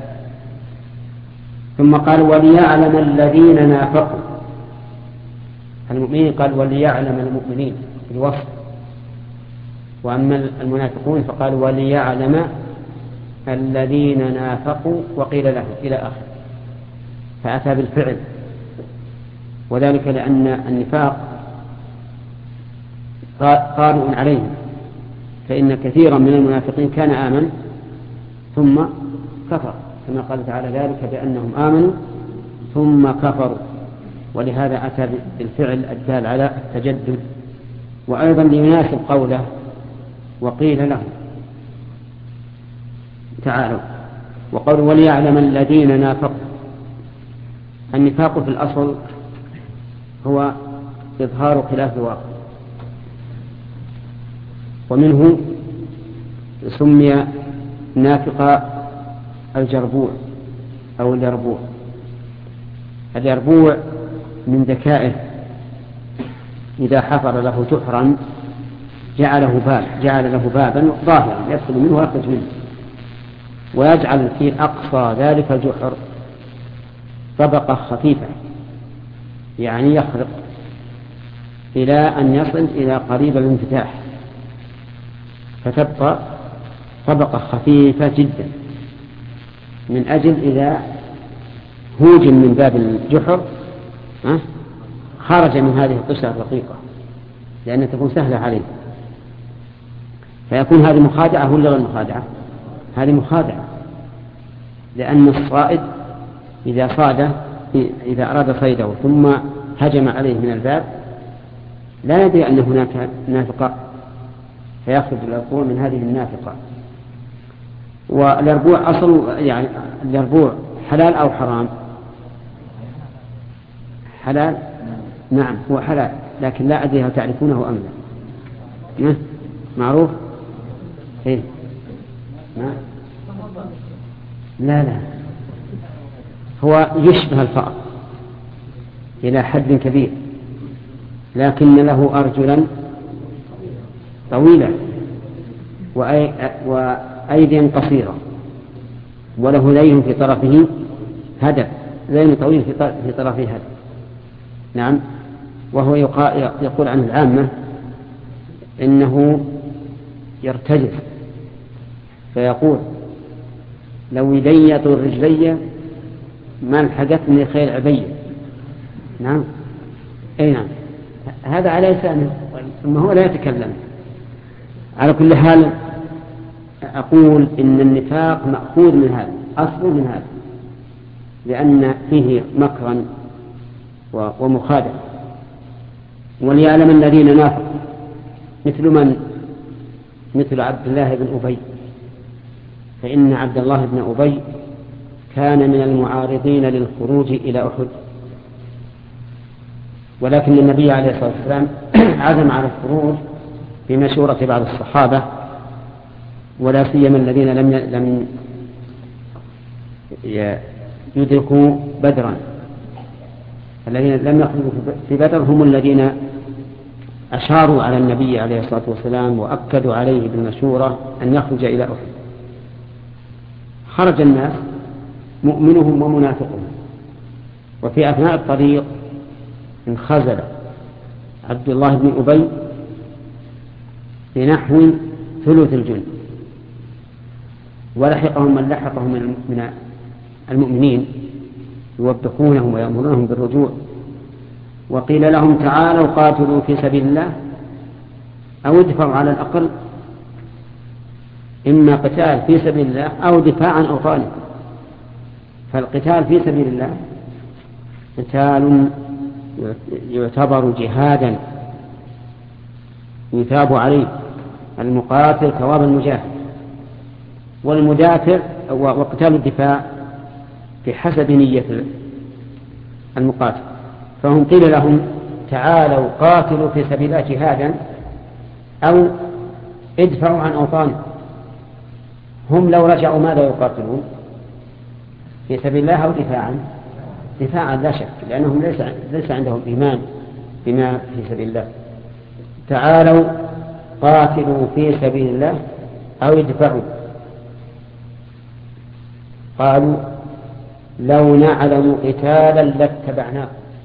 ثم قال وليعلم الذين نافقوا المؤمنين، قال وليعلم المؤمنين بالوصف، وأما المنافقون فقال وليعلم الذين نافقوا وقيل له إلى آخر، فأتى بالفعل، وذلك لأن النفاق قارئ عليهم، فإن كثيرا من المنافقين كان آمن ثم كفر، كما قال تعالى ذلك بأنهم آمنوا ثم كفروا، ولهذا أتى بالفعل الدال على التجدد. وأيضا ليناسب قوله وقيل لهم تعالوا، وقالوا وليعلم الذين نافقوا. النفاق في الأصل هو إظهار خلاف الواقع، ومنه سمي نافق الجربوع أو اليربوع. اليربوع من ذكائه إذا حفر له جحرا جعل له بابا ظاهرا يدخل منه ويخرج منه، ويجعل في أقصى ذلك الجحر طبقة خفيفة، يعني يخرق إلى أن يصل إلى قريب الانفتاح، فتبقى طبقة خفيفة جدا، من أجل إذا هوجم من باب الجحر خرج من هذه القشرة الرقيقة، لأنها تكون سهلة عليه. فيكون هذه مخادعة ولا غير مخادعة؟ هذه مخادعة، لأن الصائد إذا أراد صيده ثم هجم عليه من الباب لا يدري أن هناك نافقة، فيأخذ اليربوع من هذه النافقة. واليربوع أصل يعني اليربوع حلال أو حرام؟ حلال، نعم هو حلال، لكن لا أدري هل تعرفونه أم لا. معروف؟ إيه؟ لا هو يشبه الفأر إلى حد كبير، لكن له أرجلا طويلة وأيدي قصيرة، وله لين في طرفه هدف، لين طويل في طرفه هدف. نعم. وهو يقول عن العامة إنه يرتجف، فيقول لو يدي طول رجلي ما الحقتني خيل عبية. نعم أي نعم، هذا على لسانه ثم هو لا يتكلم. على كل حال أقول إن النفاق مأخوذ من هذا، أصل من هذا، لأن فيه مكرا ومخادع. وليعلم الذين نافقوا مثل عبد الله بن أبي، فإن عبد الله بن أبي كان من المعارضين للخروج إلى أحد، ولكن النبي عليه الصلاة والسلام عزم على الخروج بمشورة بعض الصحابة، ولا سيما الذين لم يدركوا بدرا. الذين لم يخرجوا في بدر هم الذين أشاروا على النبي عليه الصلاة والسلام وأكدوا عليه بالمشورة أن يخرج إلى أحد. خرج الناس مؤمنهم ومنافقهم، وفي أثناء الطريق انخزل عبد الله بن أبي بنحو ثلث الجند، ولحقهم من لحقهم من المؤمنين يوبخونهم ويأمرونهم بالرجوع، وقيل لهم تعالوا قاتلوا في سبيل الله أو ادفعوا، على الأقل إما قتال في سبيل الله أو دفاع عن أوطانكم. فالقتال في سبيل الله قتال يعتبر جهادا يثاب عليه المقاتل ثواب المجاهد، والمدافع وقتال الدفاع بحسب نية المقاتل. فهم قيل لهم تعالوا قاتلوا في سبيل الله جهادا أو ادفعوا عن أوطانكم. هم لو رجعوا ماذا يقاتلون؟ في سبيل الله أو دفاعا لا شك، لأنهم ليس عندهم إيمان بما في سبيل الله. تعالوا قاتلوا في سبيل الله أو ادفعوا. قالوا لو نعلم قتالا لاتبعناه.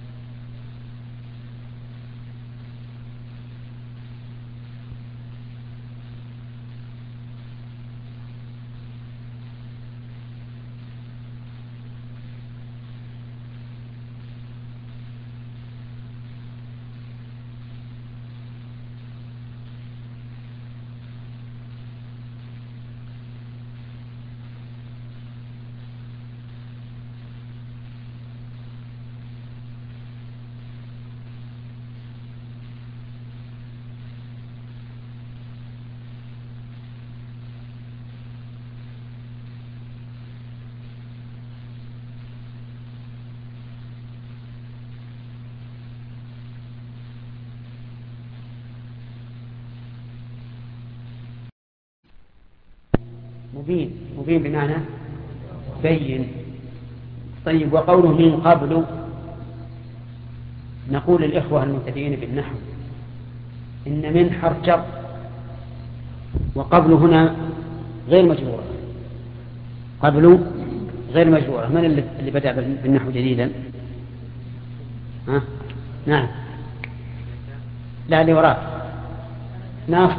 مبين بمعنى بين. طيب، وقوله من قبل، نقول للإخوة المبتدئين بالنحو إن من حرف جر، وقبل هنا غير مجرورة. قبل غير مجرورة. من اللي بدأ بالنحو جديدا؟ نعم، لا اللي وراك ناصر.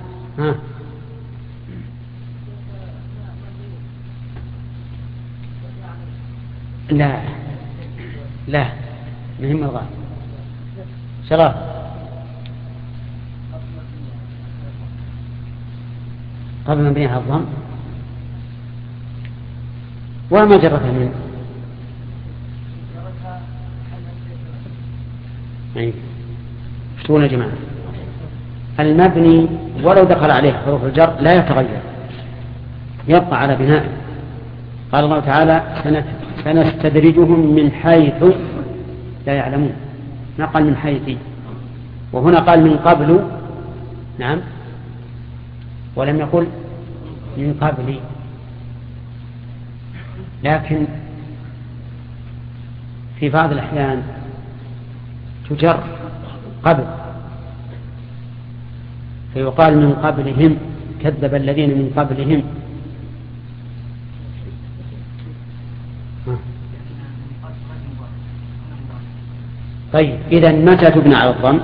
لا مهم الغاية. شراب قبل ما بنيها الضم وما جرتها منه. شتون يا جماعة؟ المبني ولو دخل عليه حروف الجر لا يتغير، يبقى على بنائه. قال الله تعالى سنستدرجهم من حيث لا يعلمون، ما قال من حيث، وهنا قال من قبل. نعم، ولم يقل من قبل. لكن في بعض الأحيان تجر قبل، فيقال من قبلهم كذب الذين من قبلهم. طيب، إذا متى تبنى على الضم؟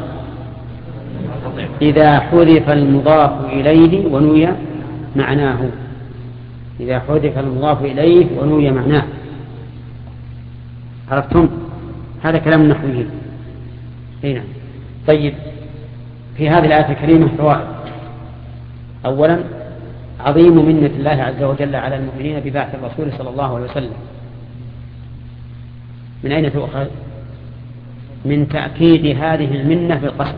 إذا حذف المضاف إليه ونوي معناه. إذا حذف المضاف إليه ونوي معناه. عرفتم؟ هذا كلام النحويين. هنا طيب، في هذه الآية الكريمة فوائد. أولا، عظيم منة الله عز وجل على المؤمنين ببعث الرسول صلى الله عليه وسلم. من أين تؤخذ؟ من تأكيد هذه المنة بالقسم.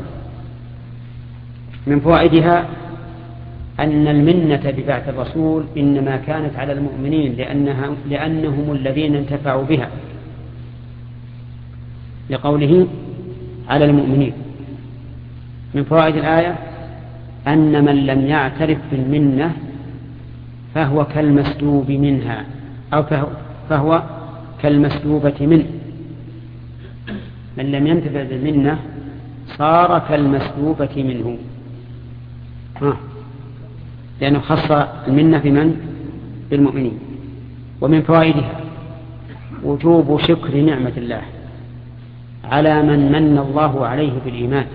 من فوائدها أن المنة ببعث الرسول إنما كانت على المؤمنين لأنهم الذين انتفعوا بها، لقوله على المؤمنين. من فوائد الآية أن من لم يعترف بالمنة فهو كالمسلوب منها، أو فهو كالمسلوبة منه. من لم ينتفع بالمنة صار كالمسلوبة منه، لأنه خص المنة بمن؟ بالمؤمنين. ومن فوائدها وجوب شكر نعمة الله على من من الله عليه بالإيمان.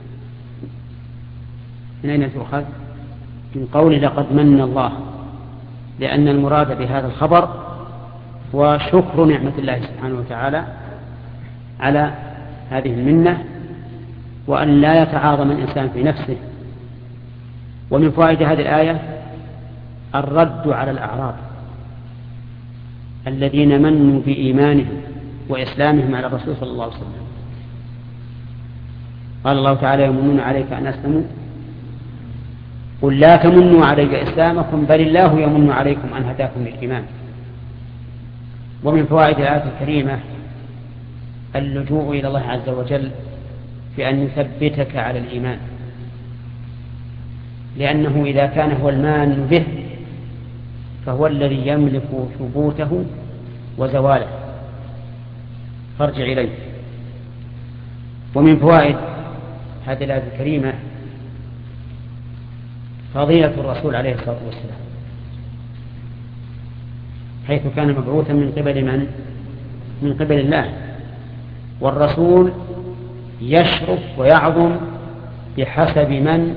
من أين تؤخذ؟ من قول لقد من الله، لأن المراد بهذا الخبر هو شكر نعمة الله سبحانه وتعالى على هذه المنة، وأن لا يتعاظم الإنسان في نفسه. ومن فوائد هذه الآية الرد على الأعراب الذين منوا بإيمانهم وإسلامهم على الرسول صلى الله عليه وسلم، قال الله تعالى يمنون عليك أن أسلموا قل لا تمنوا علي إسلامكم بل الله يمن عليكم أن هداكم للإيمان. ومن فوائد الآية الكريمة اللجوء إلى الله عز وجل في أن يثبتك على الإيمان، لأنه إذا كان هو المان به فهو الذي يملك ثبوته وزواله، فارجع إليه. ومن فوائد هذه الآية الكريمة فضيلة الرسول عليه الصلاة والسلام، حيث كان مبعوثا من قبل من؟ من قبل الله، والرسول يشرف ويعظم بحسب من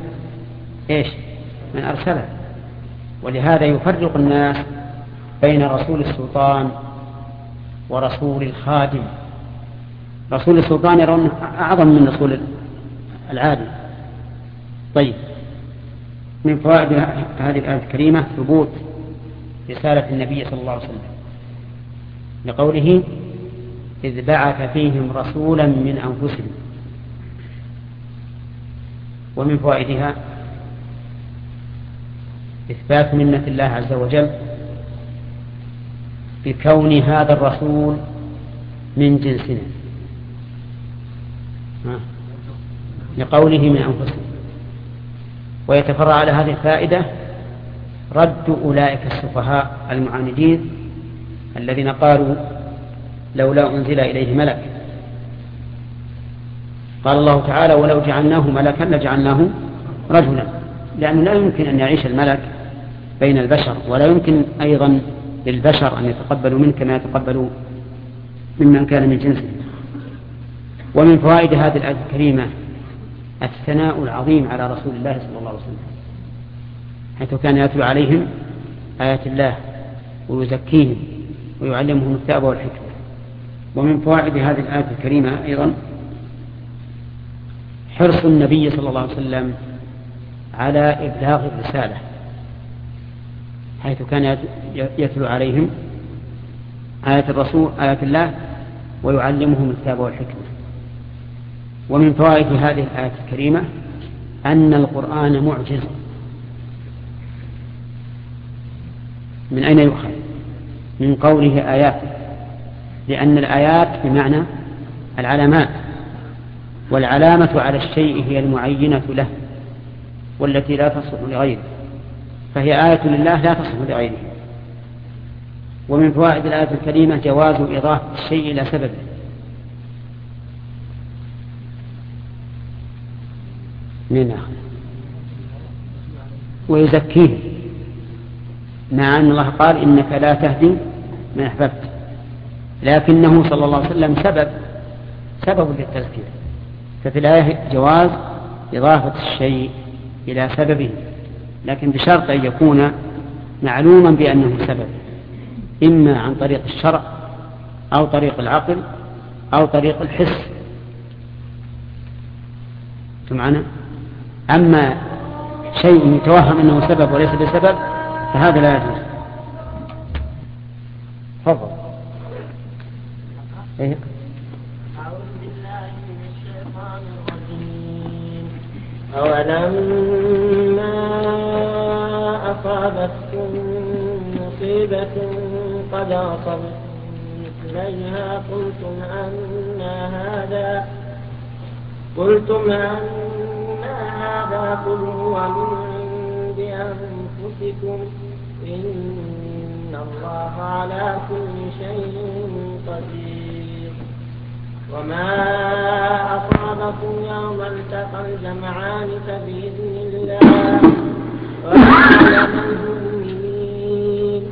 أرسله. ولهذا يفرق الناس بين رسول السلطان ورسول الخادم. رسول السلطان يرون أعظم من رسول العادي. طيب، من فوائد هذه الآية الكريمة ثبوت رسالة النبي صلى الله عليه وسلم، لقوله إذ بعث فيهم رسولا من أنفسهم. ومن فوائدها إثبات منة الله عز وجل بكون هذا الرسول من جنسنا، لقوله من أنفسهم. ويتفرع على هذه الفائدة رد أولئك السفهاء المعاندين الذين قالوا لولا أنزل إليه ملك. قال الله تعالى ولو جعلناه ملكا لجعلناه رجلا، لأنه لا يمكن أن يعيش الملك بين البشر، ولا يمكن أيضا للبشر أن يتقبلوا منه كما يتقبلوا ممن كان من جنسه. ومن فوائد هذه الآية الكريمة الثناء العظيم على رسول الله صلى الله عليه وسلم، حيث كان يتلو عليهم آيات الله ويزكيهم ويعلمهم الكتاب والحكمة. ومن فوائد هذه الآية الكريمة أيضا حرص النبي صلى الله عليه وسلم على إبلاغ الرسالة، حيث كان يتلو عليهم آيات الرسول آيات الله ويعلمهم الكتاب والحكمة. ومن فوائد هذه الآية الكريمة أن القرآن معجز. من أين يؤخذ؟ من قوله آيات، لأن الآيات بمعنى العلامات، والعلامة على الشيء هي المعينة له والتي لا تصح لغيره، فهي آية لله لا تصح لغيره. ومن فوائد الآية الكريمة جواز إضافة الشيء إلى سببه، من آخر ويزكيه، مع أن الله قال إنك لا تهدي من أحببت، لكنه صلى الله عليه وسلم سبب للتزكية. ففي الآية جواز إضافة الشيء إلى سببه، لكن بشرط أن يكون معلوما بأنه سبب، إما عن طريق الشرع أو طريق العقل أو طريق الحس. معنا؟ أما شيء يتوهم أنه سبب وليس بسبب فهذا لا يجوز. تفضل. أعوذ بالله من الشيطان الرجيم. أولما أصابتكم مصيبة قد أصبتم مثليها قلتم أن هذا قل هو من عند أنفسكم إن الله على كل شيء قدير. وما أصابكم يوم التقى الجمعان فبإذن الله وليعلم المؤمنين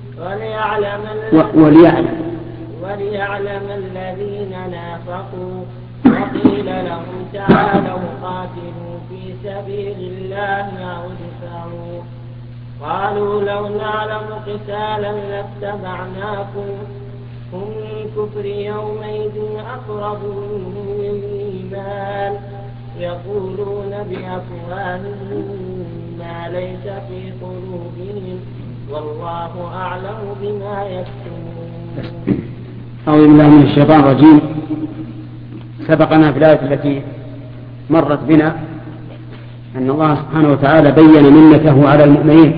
وليعلم الذين نافقوا. وقيل لهم تعالوا قاتلوا في سبيل الله أو ادفعوا. قالوا لو نعلم قتالا لاتبعناكم هم للكفر يومئذ أقرب منهم للإيمان يقولون بأفواههم ما ليس في قلوبهم والله أعلم بما يكتمون. أعوذ بالله من الشيطان الرجيم. سبقنا في الآية التي مرت بنا أن الله سبحانه وتعالى بين منته على المؤمنين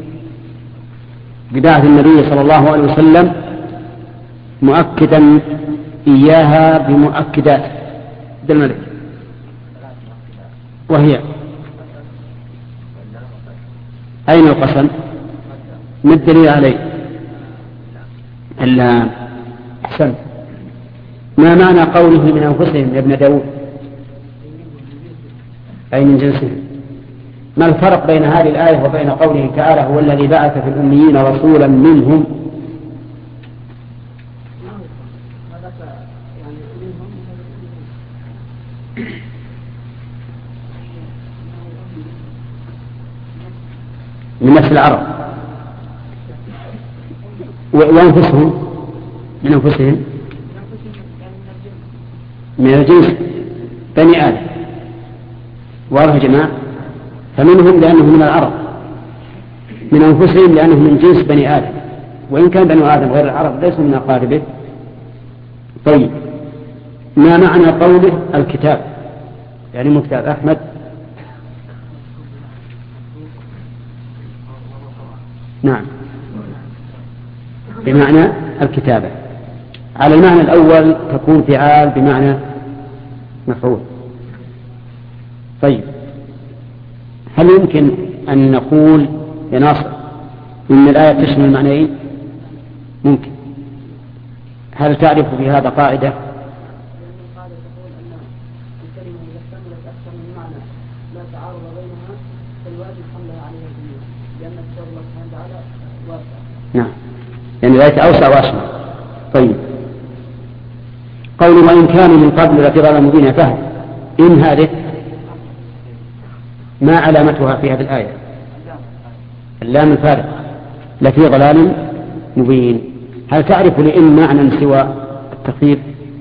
ببعث النبي صلى الله عليه وسلم، مؤكدا إياها بمؤكدات بالملك، وهي أين القسم؟ ما الدليل عليه؟ إلا أحسن. ما معنى قوله من أنفسهم يا ابن داود؟ أي من جنسهم. ما الفرق بين هذه الآية وبين قوله تعالى هو الذي بعث في الأميين رسولا منهم؟ من نفس العرب. وأنفسهم من أنفسهم من الجنس بني آدم. واضح يا جماعة؟ فمنهم لأنهم من العرب، من أنفسهم لأنهم من جنس بني آدم، وإن كان بني آدم غير العرب ليسوا من أقاربه. طيب، ما معنى قوله الكتاب؟ يعني مكتاب. أحمد؟ نعم، بمعنى الكتابة. على المعنى الأول تكون فعال بمعنى مفعول. طيب، هل يمكن أن نقول يا ناصر إن الآية تشمل المعنيين؟ ممكن. هل تعرف في هذا قاعدة؟ نعم، يعني الآية أوسع وأشمل. طيب، قول وإن كان من قبل لفي ضلال مبين، فهم إن هذه ما علامتها في هذه الآية؟ اللام الفارقة، لفي ضلال مبين. هل تعرف لإن معنى سوى التخفيف؟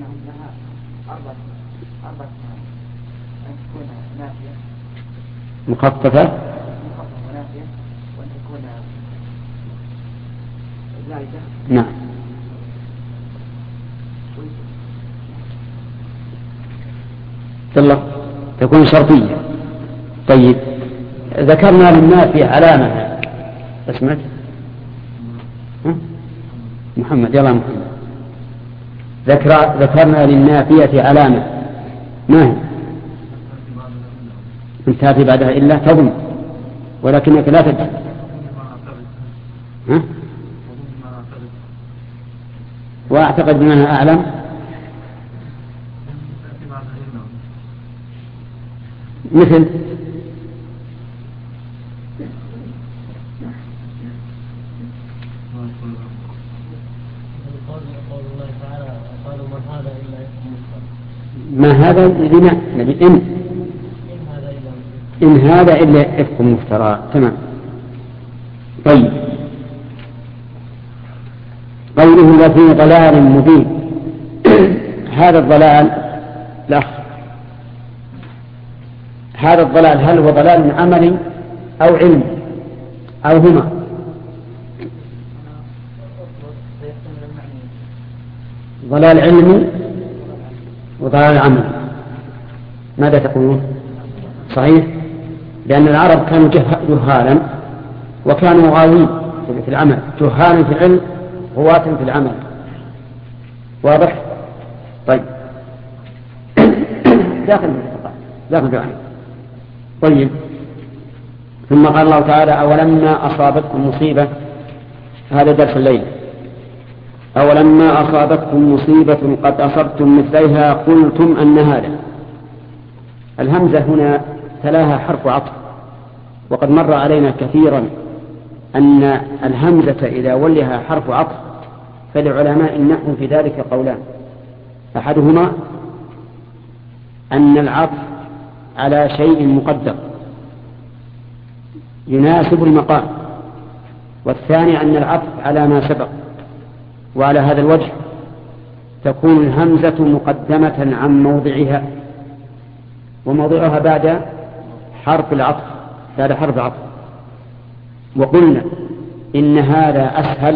مخففة نعم. يلا تكون شرطية. طيب، ذكرنا للنافية علامة. اسمك محمد؟ يلا محمد. ذكرنا للنافية علامة، ما هي؟ أن تأتي بعدها إلا تظن، ولكنك لا تدري. وأعتقد بمعنى أعلم. مثل ما هذا لنا إن هذا إلا إفك مفترى. تمام. طيب، قوله وفي ضلال مبين هذا الضلال لا، هذا الضلال هل هو ضلال عملي أو علمي أو هما؟ ضلال علمي وضلال عملي. ماذا تقولون؟ صحيح، لأن العرب كانوا جهالا وكانوا غاوين في العمل، جهالا في العلم غواة في العمل. واضح؟ طيب، داخل في طيب، ثم قال الله تعالى أولما أصابتكم مصيبة، هذا درس الليل، أولما أصابتكم مصيبة قد أصبتم مثليها قلتم أن هذا. الهمزة هنا تلاها حرف عطف، وقد مر علينا كثيرا أن الهمزة إذا ولها حرف عطف فلعلماء النحو في ذلك قولان. أحدهما أن العطف على شيء مقدر يناسب المقام، والثاني أن العطف على ما سبق. وعلى هذا الوجه تكون الهمزة مقدمة عن موضعها، وموضعها بعد حرف العطف، بعد حرف العطف. وقلنا إن هذا أسهل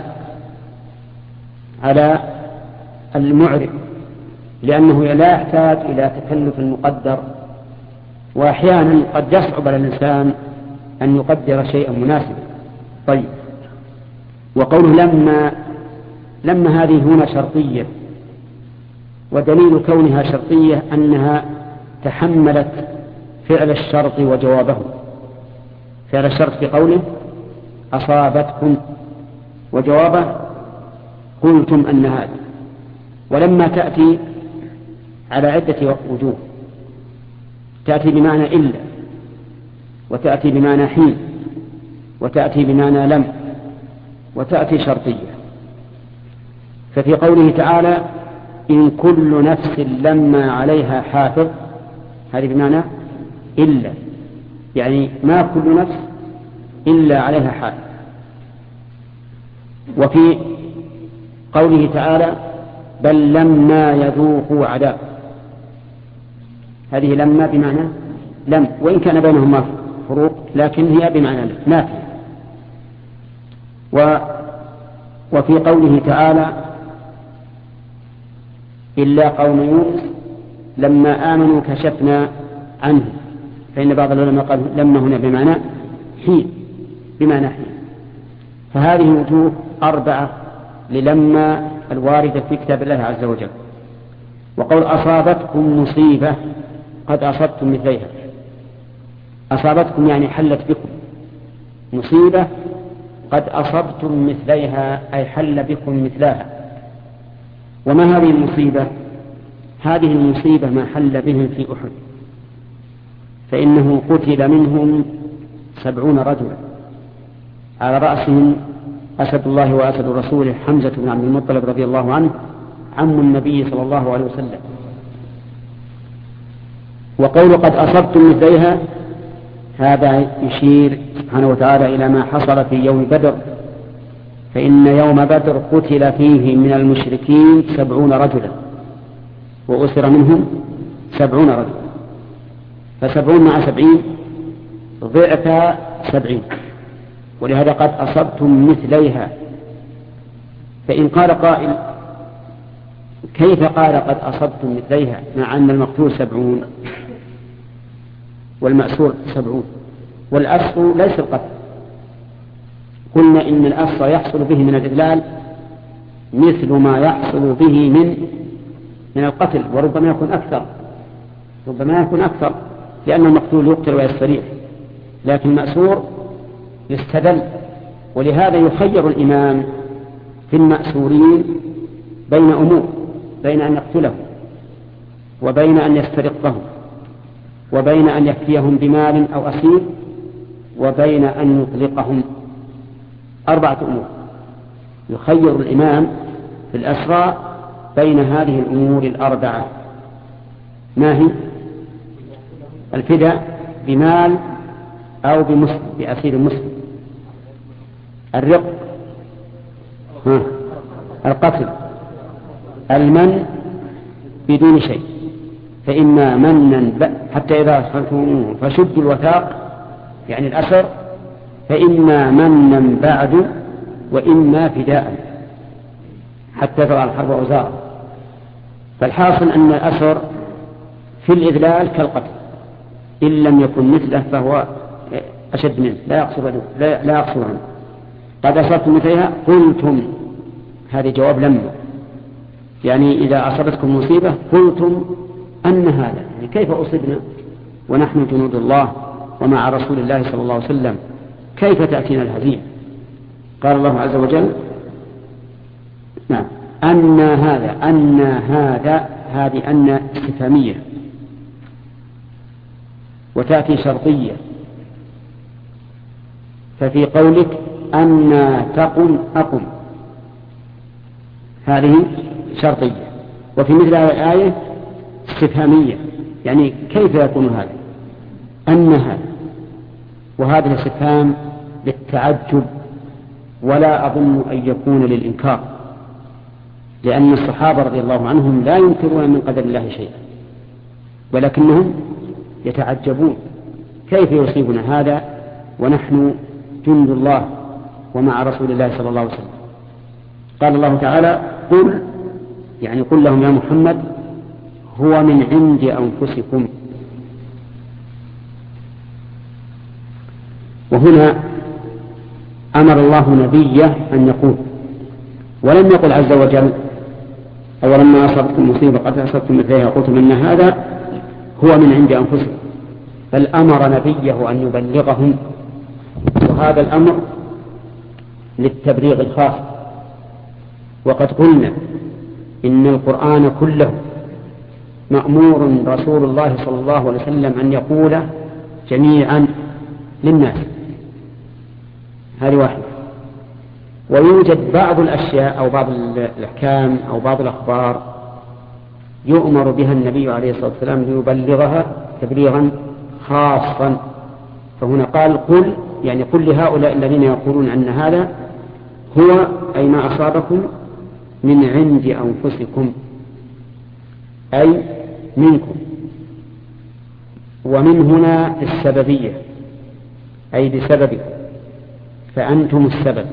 على المعرب، لأنه لا يحتاج إلى تكلف المقدر وأحيانا قد يصعب على الإنسان أن يقدر شيئا مناسبا. طيب، وقوله لما هذه هنا شرطية، ودليل كونها شرطية أنها تحملت فعل الشرط وجوابه. فعل الشرط في قوله أصابتكم، وجوابه قلتم أن هذا. ولما تأتي على عدة وجوه، تأتي بمعنى إلا، وتأتي بمعنى حين، وتأتي بمعنى لم، وتأتي شرطية. ففي قوله تعالى إن كل نفس لما عليها حافظ، هذه بمعنى إلا، يعني ما كل نفس إلا عليها حافظ. وفي قوله تعالى بل لما يذوقوا عذاب، هذه لما بمعنى لم، وإن كان بينهما فروق لكن هي بمعنى نافية. وفي قوله تعالى إلا قوم يونس لما آمنوا كشفنا عنه، فإن بعض العلماء قال لما هنا بمعنى حين، بمعنى حين. فهذه وجوه 4 للما الواردة في كتاب الله عز وجل. وقول أصابتكم مصيبة قد أصبتم مثليها، أصابتكم يعني حلت بكم، مصيبة قد أصبتم مثليها أي حل بكم مثلها. وما هذه المصيبة؟ هذه المصيبة ما حل بهم في أحد، فإنه قتل منهم 70 رجلا، على رأسهم أسد الله وأسد رسوله حمزة بن عبد المطلب رضي الله عنه عم النبي صلى الله عليه وسلم. وقول قد أصبتم مثليها هذا يشير سبحانه وتعالى إلى ما حصل في يوم بدر، فإن يوم بدر قتل فيه من المشركين 70 رجلا، وأسر منهم 70 رجلا، ف70 مع 70 ضعف 70، ولهذا قد أصبتم مثليها. فإن قال قائل كيف قال قد أصبتم مثليها مع أن المقتول 70 والمأسور 70؟ والأصل ليس القتل، قلنا إن الأصل يحصل به من الإذلال مثل ما يحصل به من القتل، وربما يكون أكثر، لأن المقتول يقتل ويستريح، لكن المأسور يستدل. ولهذا يخير الإمام في المأسورين بين أمور، بين أن يقتله، وبين أن يسترقهم، وبين أن يكفيهم بمال أو أسير، وبين أن يطلقهم. 4 أمور يخير الإمام في الأسرى بين هذه الأمور 4. ما هي؟ الفداء بمال أو بأسير مسلم، الرق، القتل، المن بدون شيء، فإما منا حتى إذا أسخنتموه فشدوا الوثاق يعني الأسر، فإما منا بعد وإما فداء حتى تضع الحرب أوزارا. فالحاصل أن الأسر في الإذلال كالقتل، إن لم يكن مثله فهو أشد منه، لا يقصر عنه. قد أصبتم مثلها قلتم، هذه جواب لما، يعني إذا أصبتكم مصيبة قلتم أن هذا، يعني كيف أصبنا ونحن جنود الله ومع رسول الله صلى الله عليه وسلم، كيف تأتينا الهزيمة؟ قال الله عز وجل نعم أن هذا هذه أن استفهامية، وتأتي شرطية. ففي قولك أن تقم أقم، هذه شرطية. وفي مثل هذه الآية استفهامية، يعني كيف يكون هذا؟ أن هذا، وهذا الاستفهام للتعجب، ولا أظن أن يكون للإنكار، لأن الصحابة رضي الله عنهم لا ينكرون من قدر الله شيئا، ولكنهم يتعجبون كيف يصيبنا هذا ونحن جند الله ومع رسول الله صلى الله عليه وسلم. قال الله تعالى قل، يعني قل لهم يا محمد هو من عند أنفسكم، وهنا أمر الله نبيه أن يقول، ولم يقل عز وجل أولما أصبتم مصيبة قد أصبتم مثلها قلتم إن هذا هو من عند أنفسكم، بل أمر نبيه أن يبلغهم، وهذا الأمر للتبليغ الخاص. وقد قلنا إن القرآن كله مأمور رسول الله صلى الله عليه وسلم أن يقول جميعا للناس، هذه واحدة. ويوجد بعض الأشياء أو بعض الأحكام أو بعض الأخبار يؤمر بها النبي عليه الصلاة والسلام ليبلغها تبليغا خاصا، فهنا قال قل، يعني قل لهؤلاء الذين يقولون أن هذا هو أي ما أصابكم من عند أنفسكم أي منكم، ومن هنا السببية أي بسببكم، فأنتم السبب.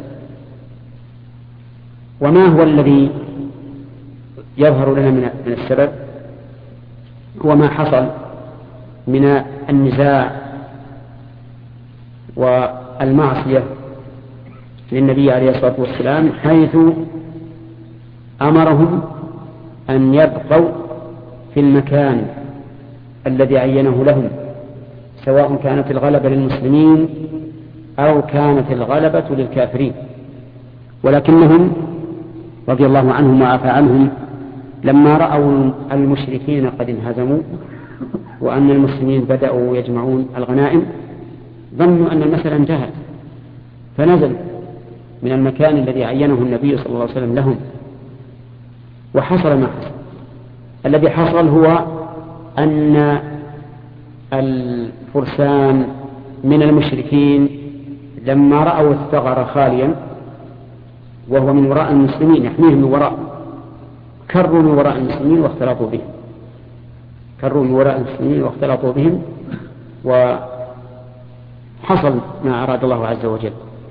وما هو الذي يظهر لنا من السبب؟ هو ما حصل من النزاع والمعصية للنبي عليه الصلاة والسلام، حيث أمرهم أن يبقوا في المكان الذي عينه لهم، سواء كانت الغلبة للمسلمين أو كانت الغلبة للكافرين. ولكنهم رضي الله عنهم وعفى عنهم لما رأوا المشركين قد انهزموا وأن المسلمين بدأوا يجمعون الغنائم ظنوا أن المسألة انتهت، فنزلوا من المكان الذي عينه النبي صلى الله عليه وسلم لهم، وحصل ما حصل. الذي حصل هو أن الفرسان من المشركين لما رأوا الثغر خاليا وهو من وراء المسلمين يحميهم من وراء، كروا من وراء المسلمين واختلطوا بهم، كروا من وراء المسلمين واختلطوا بهم، وحصل ما أراد الله عز وجل.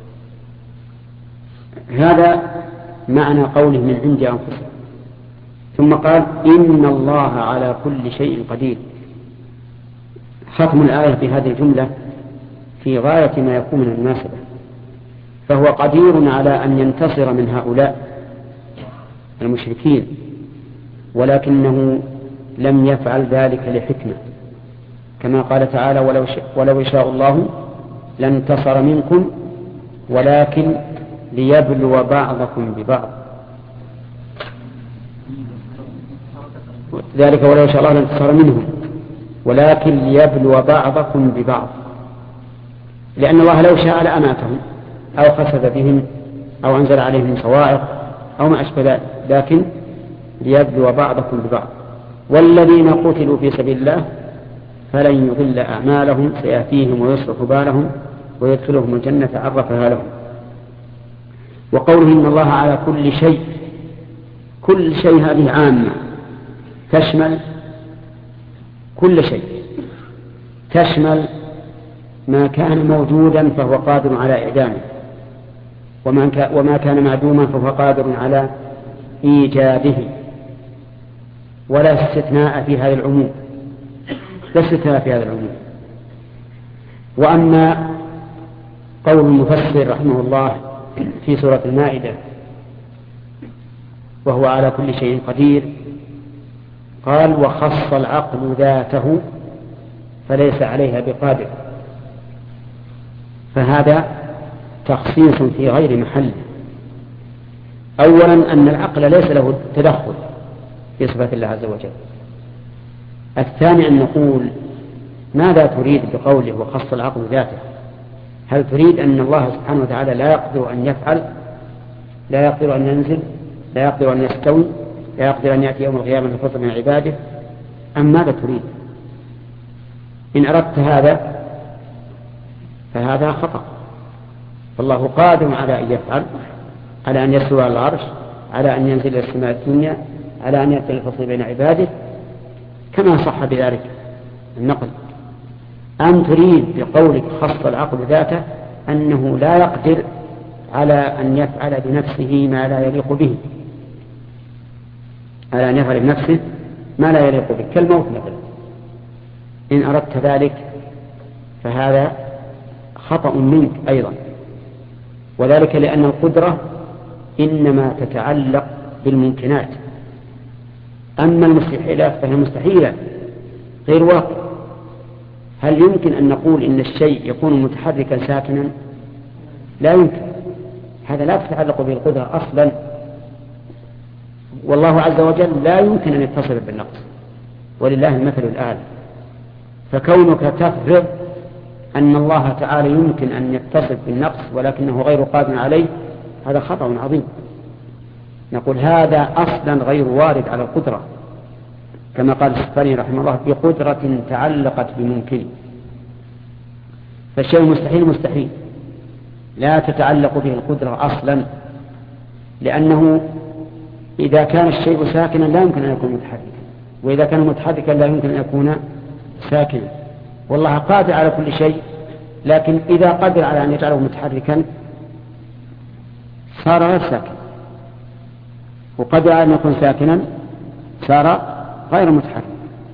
هذا معنى قوله من عند أنفسهم. ثم قال إن الله على كل شيء قدير. ختم الآية بهذه الجملة في غاية ما يكون من المناسبة، فهو قدير على أن ينتصر من هؤلاء المشركين، ولكنه لم يفعل ذلك لحكمة، كما قال تعالى ولو يشاء الله لانتصر منكم ولكن ليبلو بعضكم ببعض، ذلك ولو يشاء الله لانتصر منهم ولكن ليبلو بعضكم ببعض، لأن الله لو شاء لأماتهم أو خسف بهم أو أنزل عليهم صواعق أو ما أشبه ذلك، لكن ليبلو بعضكم ببعض. والذين قتلوا في سبيل الله فلن يضل أعمالهم سيأتيهم ويصلح بالهم ويدخلهم الجنة عرفها لهم. وقوله إن الله على كل شيء، كل شيء هذه عامة تشمل كل شيء، تشمل ما كان موجودا فهو قادر على إعدامه، وما كان معدوما فهو قادر على إيجاده، ولا استثناء في هذا العموم، لا استثناء في هذا العموم. وأما قول المفسر رحمه الله في سورة المائدة وهو على كل شيء قدير، قال وخص العقل ذاته فليس عليها بقادر، فهذا تخصيص في غير محله. أولا أن العقل ليس له تدخل في صفات الله عز وجل. الثاني أن نقول ماذا تريد بقوله وخص العقل ذاته؟ هل تريد أن الله سبحانه وتعالى لا يقدر أن يفعل، لا يقدر أن ينزل، لا يقدر أن يستوي، لا يقدر أن يأتي يوم القيامة الفضل من عباده، أم ماذا تريد؟ إن أردت هذا فهذا خطأ، فالله قادر على أن يفعل، على أن يستوي على العرش، على أن ينزل إلى السماء الدنيا، على أن يأتي الفصل بين عباده كما صح بذلك النقل. أم تريد بقولك خص العقل ذاته أنه لا يقدر على أن يفعل بنفسه ما لا يليق به، على أن يفعل بنفسه ما لا يليق به كالموت مثلا؟ إن أردت ذلك فهذا خطأ منك أيضا، وذلك لأن القدرة إنما تتعلق بالممكنات، أما المستحيلات فهي مستحيلة غير واقع. هل يمكن أن نقول إن الشيء يكون متحركا ساكنا؟ لا يمكن، هذا لا تتعلق به القدرة أصلا، والله عز وجل لا يمكن أن يتصل بالنقص، ولله المثل الأعلى. فكونك تفرض أن الله تعالى يمكن أن يتصف بالنقص ولكنه غير قادر عليه، هذا خطأ عظيم. نقول هذا أصلا غير وارد على القدرة، كما قال السفاري رحمه الله بقدرة تعلقت بممكن. فالشيء المستحيل مستحيل لا تتعلق به القدرة أصلا، لأنه إذا كان الشيء ساكنا لا يمكن أن يكون متحركا، وإذا كان متحركا لا يمكن أن يكون ساكنا. والله قادر على كل شيء، لكن إذا قدر على أن يجعله متحركا صار غير ساكن، وقدر على أن يكون ساكنا صار غير متحرك.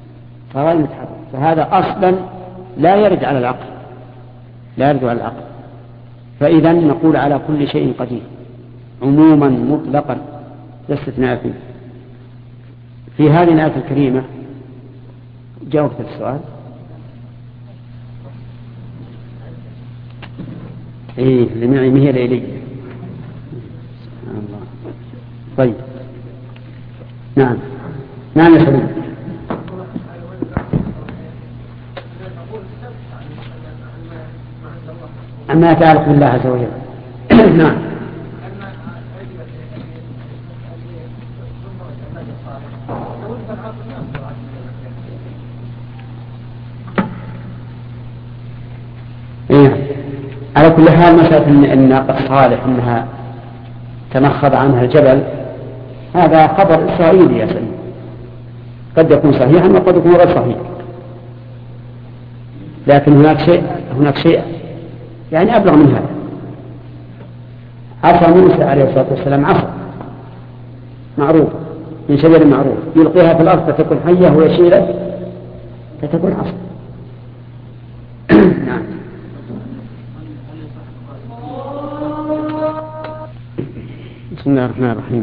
فهذا أصلا لا يرد على العقل، لا يرد على العقل. فإذا نقول على كل شيء قدير عموما مطلقا لا استثناء فيه. في هذه الآية الكريمة جاوبت السؤال. اللي معي هي ليلي. الله. طيب نعم يا سليم. أما يتعلق بالله عز وجل. نعم. على كل حال مسألة أن الصالح أنها تنخض عنها الجبل، هذا خبر إسرائيلي يا سيدي، قد يكون صحيحا وقد يكون غير صحيح، لكن هناك شيء يعني أبلغ من هذا. عصا موسى عليه الصلاة والسلام عصا معروف من شجر معروف، يلقيها في الأرض فتكون حية ويشيلها فتكون عصا. نعم. بسم الله الرحمن الرحيم.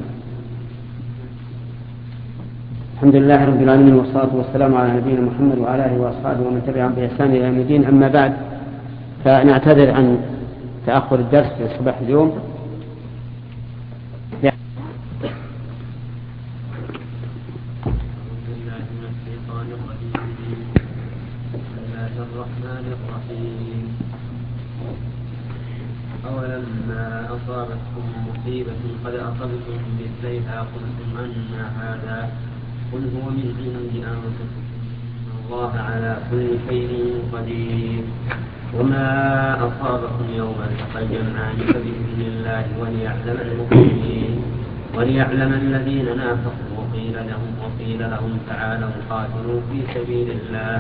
الحمد لله رب العالمين، والصلاة والسلام على نبينا محمد وعلى آله وأصحابه ومن تبعهم بإحسان إلى يوم الدين. أما بعد، فنعتذر عن تأخر الدرس في صباح اليوم. أولما أصابتكم مصيبة قد أصبتم مثليها قلتم أن هذا، قل هو من عند أنفسكم الله على كل شيء قدير. وما أصابكم يوم التقى الجمعان فبإذن الله وليعلم المؤمنين وليعلم الذين نافقوا. وقيل لهم تعالوا قاتلوا في سبيل الله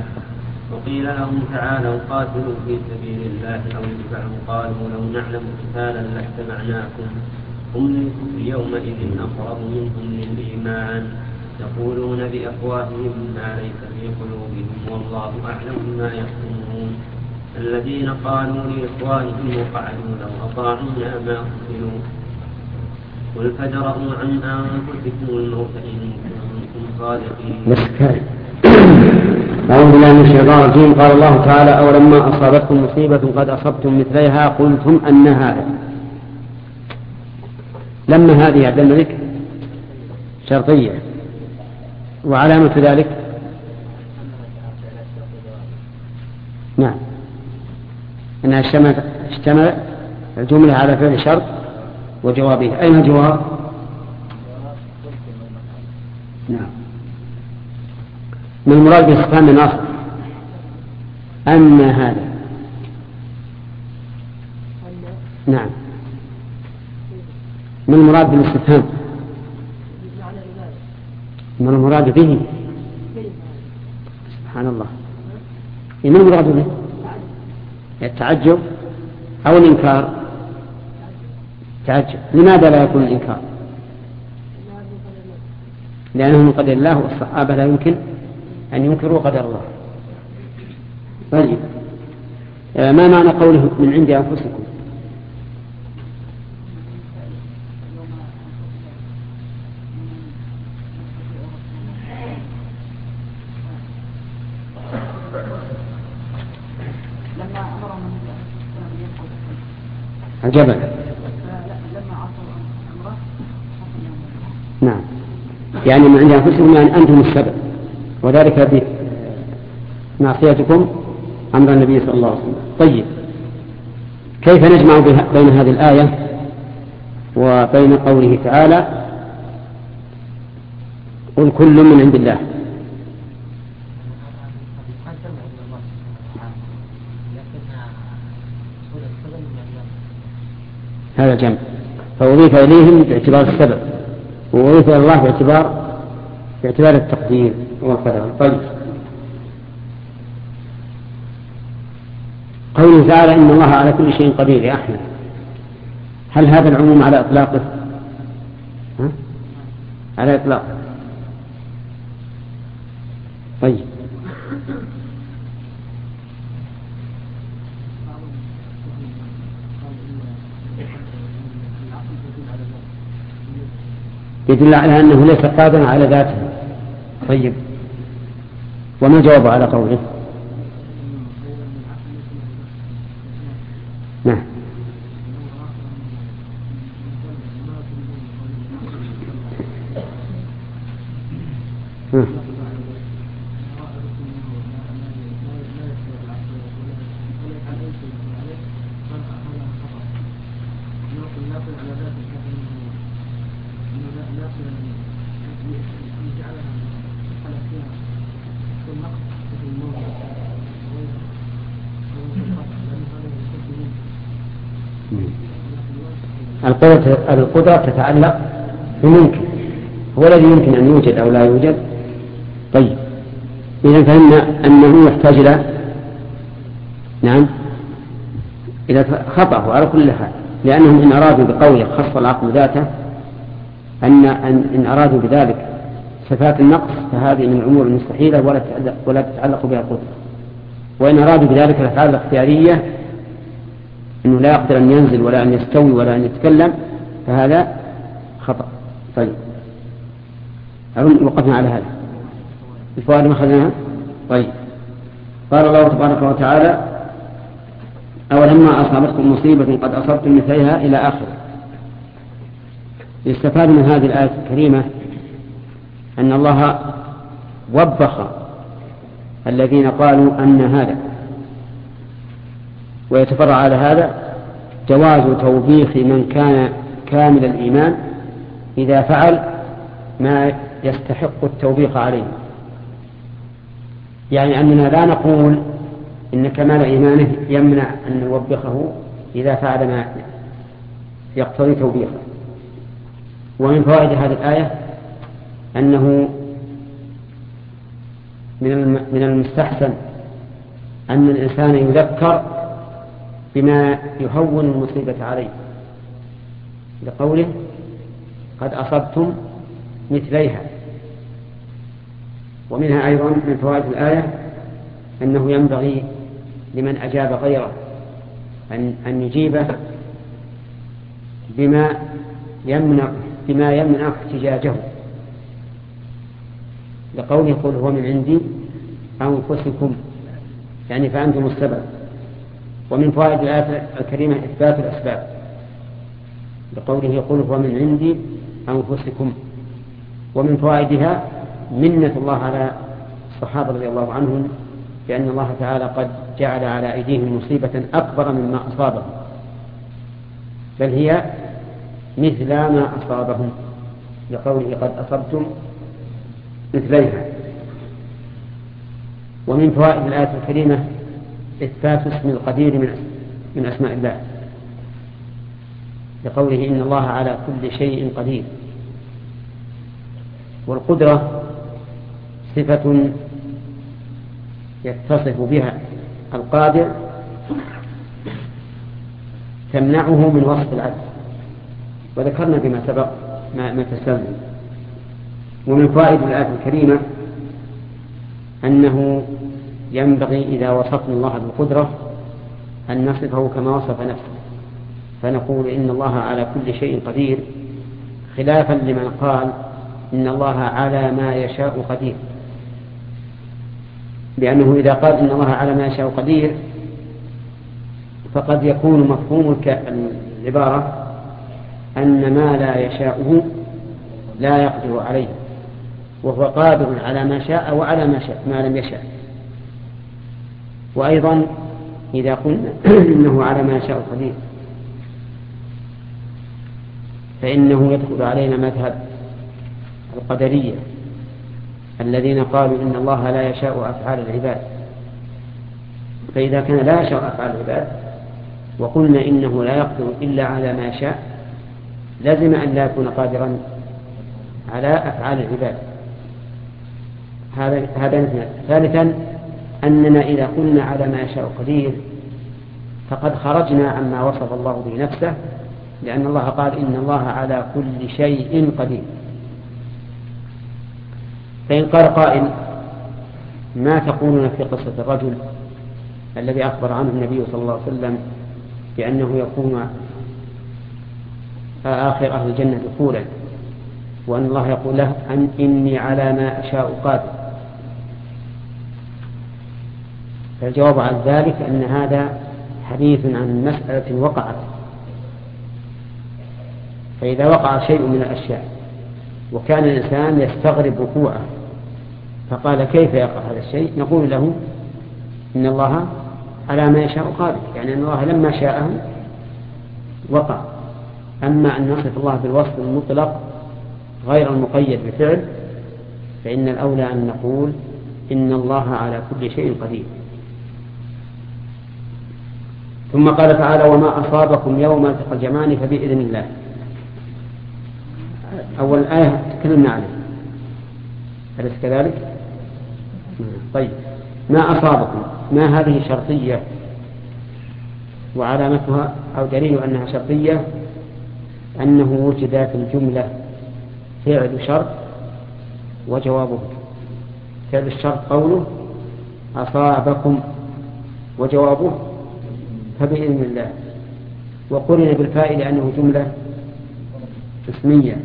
أو ادفعوا. قالوا لو نعلم قتالا لاجتمعناكم هم للكفر يومئذ أقرب منهم للإيمان يقولون بأفواههم ما ليس في قلوبهم والله أعلم بما يكتمون. الذين قالوا لإخوانهم وقعدوا لو أطاعونا ما قتلوا قل فادرءوا عن أنفسكم الموت إن كنتم صادقين. أعوذ بالله من الشيطان الرجيم. قال الله تعالى: أولما أصابتكم مصيبة قد أصبتم مثليها قلتم أن هذا. لما هذه عدم ذكر شرطية، وعلامة ذلك نعم أنها اشتمل الجملة على فعل شرط وجوابه. أين الجواب؟ نعم. من المراد باستفهام النصب أن هذا. نعم. من المراد بالاستفهام؟ من المراد به؟ سبحان الله. من المراد به؟ التعجب أو الإنكار؟ تعجب. لماذا لا يكون الإنكار؟ لأنه من قدر الله، والصحابة لا يمكن أن ينكروا قدر الله. طيب ما معنى قوله من عند أنفسكم؟ الجبل. نعم، يعني من عند أنفسكم يعني أنتم السبب، وذلك بمعصيتكم أمر النبي صلى الله عليه وسلم. طيب، كيف نجمع بين هذه الآية وبين قوله تعالى قل كل من عند الله؟ هذا جمع، فأضيف إليهم باعتبار السبب، وأضيف إلى الله باعتبار التقدير والقدر. طيب، قوله تعالى إن الله على كل شيء قدير. يا أحمد، هل هذا العموم على إطلاقه؟ على إطلاقه. طيب، يدل على أنه ليس قادرا على ذاته. طيب، وما جواب على قوله؟ نعم. القدرة تتعلق بممكن، هو الذي يمكن أن يوجد أو لا يوجد. طيب، إذا فهمنا أنه يحتاج إلى خطأه على كل حال، لأنهم إن أرادوا بقوله خص العقل ذاته إن أرادوا بذلك صفات النقص فهذه من الأمور المستحيلة ولا تتعلق بها القدرة، وإن أرادوا بذلك الأفعال الاختيارية أنه لا يقدر أن ينزل ولا أن يستوي ولا أن يتكلم فهذا خطأ. طيب، وقفنا على هذا الفوائد ما أخذناها. طيب، قال الله تبارك وتعالى أولما أصابتكم مصيبة قد أصبتم مثلها إلى آخر. يستفاد من هذه الآية الكريمة أن الله وبخ الذين قالوا أن هذا، ويتفرع على هذا جواز توبيخ من كان كامل الإيمان إذا فعل ما يستحق التوبيخ عليه. يعني أننا لا نقول إن كمال إيمانه يمنع أن نوبخه إذا فعل ما يقتضي توبيخه. ومن فوائد هذه الآية أنه من المستحسن أن الإنسان يذكر بما يهون المصيبة عليه، لقوله قد أصبتم مثليها. ومنها أيضا من فوائد الآية أنه ينبغي لمن أجاب غيره أن يجيبه بما يمنع احتجاجه، لقوله قل هو من عندي أنفسكم، يعني فأنتم السبب. ومن فوائد الآية الكريمة إثبات الأسباب، لقوله قل هو من عندي أنفسكم. ومن فوائدها منة الله على الصحابة رضي الله عنهم بأن الله تعالى قد جعل على أيديهم مصيبة أكبر مما أصابهم، بل هي مثل ما أصابهم، لقوله قد أصبتم مثليها. ومن فوائد الآية الكريمة إثبات اسم القدير من أسماء الله، لقوله إن الله على كل شيء قدير. والقدرة صفة يتصف بها القادر تمنعه من وصف العجز، وذكرنا بما سبق ما تسلم. ومن فوائد الآية الكريمة أنه ينبغي إذا وصفنا الله بالقدرة أن نصفه كما وصف نفسه، فنقول إن الله على كل شيء قدير، خلافا لمن قال إن الله على ما يشاء قدير، لأنه إذا قال إن الله على ما يشاء قدير فقد يكون مفهوم العبارة أن ما لا يشاءه لا يقدر عليه، وهو قادر على ما شاء وعلى ما لم يشاء. وأيضا إذا قلنا إنه على ما يشاء قدير فإنه يدخل علينا مذهب القدرية الذين قالوا إن الله لا يشاء أفعال العباد. فإذا كان لا يشاء أفعال العباد وقلنا إنه لا يقدر إلا على ما يشاء لازم أن لا يكون قادرا على أفعال العباد. هذا مثلا. ثالثا أننا إذا قلنا على ما يشاء قدير فقد خرجنا عما وصف الله به نفسه، لأن الله قال إن الله على كل شيء قدير. فإن قال قائل ما تقولون في قصة الرجل الذي أخبر عنه النبي صلى الله عليه وسلم بأنه يكون آخر أهل الجنة دخولا، وأن الله يقول له إني على ما أشاء قادر؟ فالجواب عن ذلك أن هذا حديث عن مسألة وقعت، فإذا وقع شيء من الأشياء وكان الإنسان يستغرب وقوعه فقال كيف يقع هذا الشيء، نقول له إن الله على ما يشاء قادر، يعني أن الله لما شاءه وقع. أما أن نصف الله بالوصف المطلق غير المقيد بفعل فإن الأولى أن نقول إن الله على كل شيء قدير. ثم قال تعالى وما أصابكم يوم التقى الجمعان فبإذن الله. أول آية تكلمنا عليه، أليس كذلك؟ طيب، ما أصابكم، ما هذه شرطية وعلامتها أو دليل أنها شرطية أنه وجد في الجملة فعل شرط وجوابه. فعل الشرط قوله أصابكم وجوابه فبإذن الله، وقرن بالفاء لأنه جملة اسمية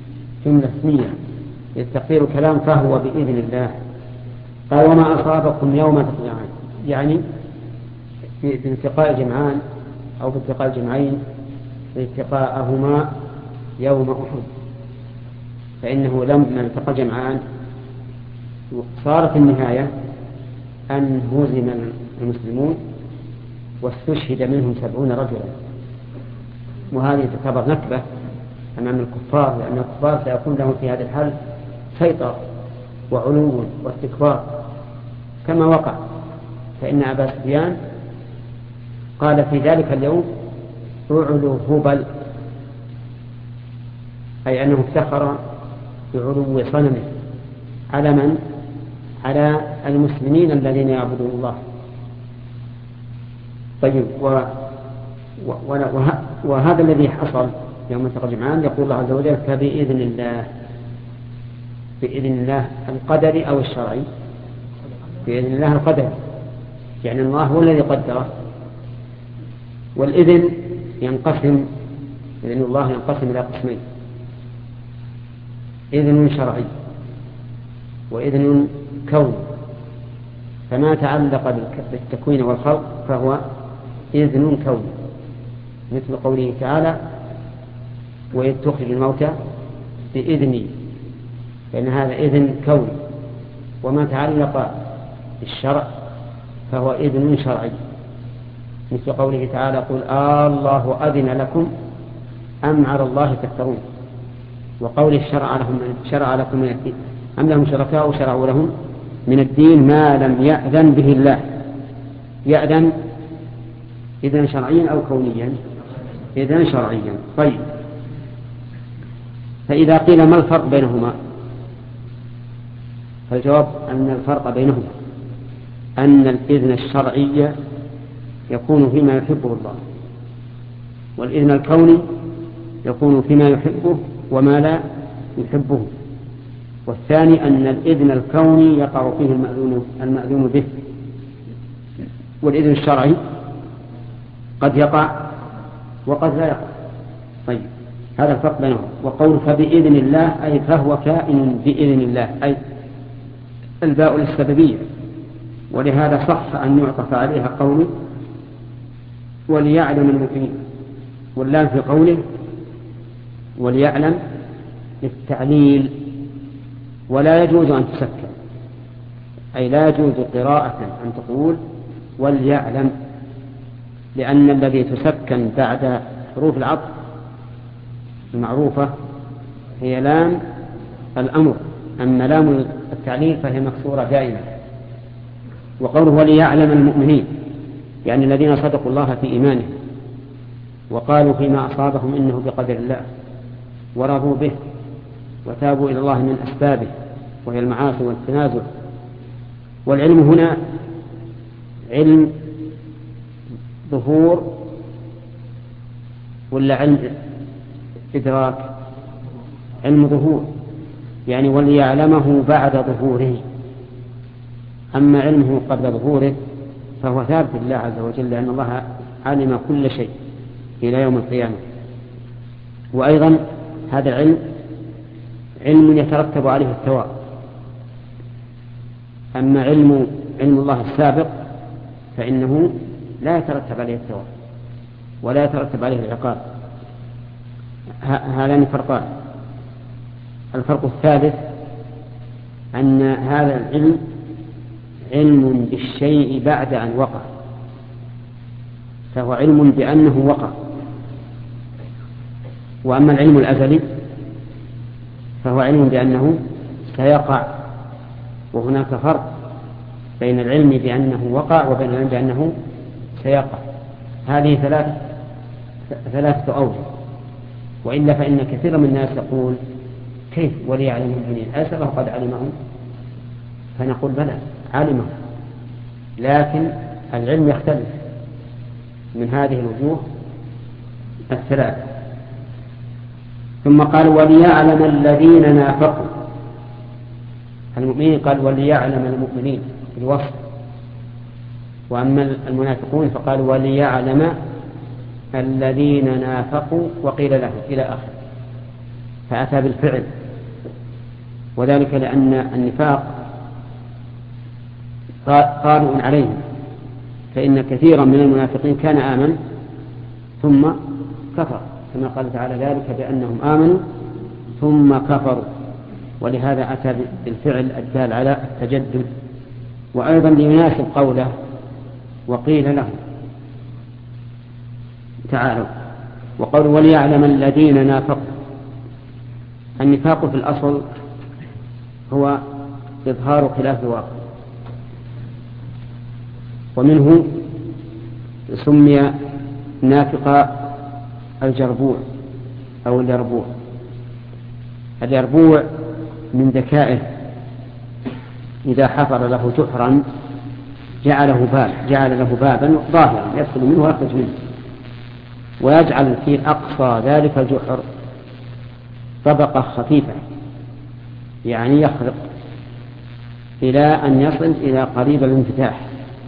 يستقير الكلام فهو بإذن الله. قال وما أصابكم يوم التقى الجمعان، يعني في التقاء الجمعان أو في التقاء الجمعين التقاءهما يوم أحد، فإنه لما التقى الجمعان صارت النهاية أن هزم المسلمون واستشهد منهم 70 رجلا، وهذه تعتبر نكبة أمام الكفار، لأن الكفار سيكون لهم في هذا الحال سيطرة وعلو واستكبار كما وقع. فإن أبا سفيان قال في ذلك اليوم اعلو هبل، أي أنه افتخر بعلو صنمه على من؟ على المسلمين الذين يعبدون الله. طيب، وهذا الذي حصل يوم التقى الجمعان يقول الله عز وجل فبإذن الله. بإذن الله القدري أو الشرعي؟ بإذن الله القدري، يعني الله هو الذي قدره. والإذن ينقسم، إذن الله ينقسم إلى قسمين: إذن شرعي وإذن كوني. فما تعلق بالتكوين والخلق فهو إذن كوني، مثل قوله تعالى وإذ تخرج الموتى بإذني، فإن هذا إذن كوني. وما تعلق بالشرع فهو إذن شرعي، مثل قوله تعالى قل الله أذن لكم أم على الله تفترون، وقوله شرع لكم من الدين أم لهم شركاء شرعوا لهم من الدين ما لم يأذن به الله. يأذن إذن شرعيا أو كونيا؟ إذن شرعيا. طيب، فإذا قيل ما الفرق بينهما؟ فالجواب أن الفرق بينهما أن الإذن الشرعي يكون فيما يحبه الله، والإذن الكوني يكون فيما يحبه وما لا يحبه. والثاني أن الإذن الكوني يقع فيه المأذون به، والإذن الشرعي قد يقع وقد لا يقع. طيب هذا الفرق بينهم. وقول فبإذن الله أي فهو كائن بإذن الله، أي الباء للسببية، ولهذا صح أن يعطف عليها قوله وليعلم المؤمنين، واللام في قوله وليعلم للتعليل. ولا يجوز أن تسكن، أي لا يجوز قراءة أن تقول وليعلم، لأن الذي تسكن بعد حروف العطف المعروفة هي لام الأمر، أما لام التعليل فهي مكسورة دائما. وقوله وليعلم المؤمنين يعني الذين صدقوا الله في إيمانه وقالوا فيما أصابهم إنه بقدر الله ورضوا به وتابوا إلى الله من أسبابه وهي المعاصي والتنازل. والعلم هنا علم ظهور ولا علم إدراك؟ علم ظهور، يعني وليعلمه بعد ظهوره. أما علمه قبل ظهوره فهو ثابت لله عز وجل، لأن الله علم كل شيء إلى يوم القيامة. وأيضا هذا العلم علم يترتب عليه الثواب. أما علم الله السابق فإنه لا يترتب عليه الثواب ولا يترتب عليه العقاب. هذان فرقان. الفرق الثالث أن هذا العلم علم بالشيء بعد أن وقع، فهو علم بأنه وقع. وأما العلم الأزلي فهو علم بأنه سيقع. وهناك فرق بين العلم بأنه وقع وبين العلم بأنه سيقع. هذه ثلاثة أوجه، وإلا فإن كثير من الناس يقول كيف وليعلم المؤمنين أليس الله قد علمه؟ فنقول بلى علمه، لكن العلم يختلف من هذه الوجوه الثلاث. ثم قال وليعلم الذين نافقوا المؤمنين، قال وليعلم المؤمنين بالوصف. وأما المنافقون فقال وليعلم الذين نافقوا وقيل له إلى آخر، فأتى بالفعل. وذلك لأن النفاق طارئ عليهم، فإن كثيرا من المنافقين كان آمن ثم كفر، كما قال تعالى ذلك بأنهم آمنوا ثم كفروا. ولهذا أتى بالفعل الدال على التجدد. وأيضا ليناسب قوله وقيل لهم تعالوا. وقول وليعلم الذين نافقوا، النفاق في الأصل هو إظهار خلاف الواقع، ومنه سمي نافق الجربوع أو اليربوع. اليربوع من ذكائه إذا حفر له جحرا جعل له بابا ظاهرا يدخل منه ويخرج منه، ويجعل في أقصى ذلك الجحر طبقة خفيفة، يعني يخرق إلى أن يصل إلى قريب الانفتاح،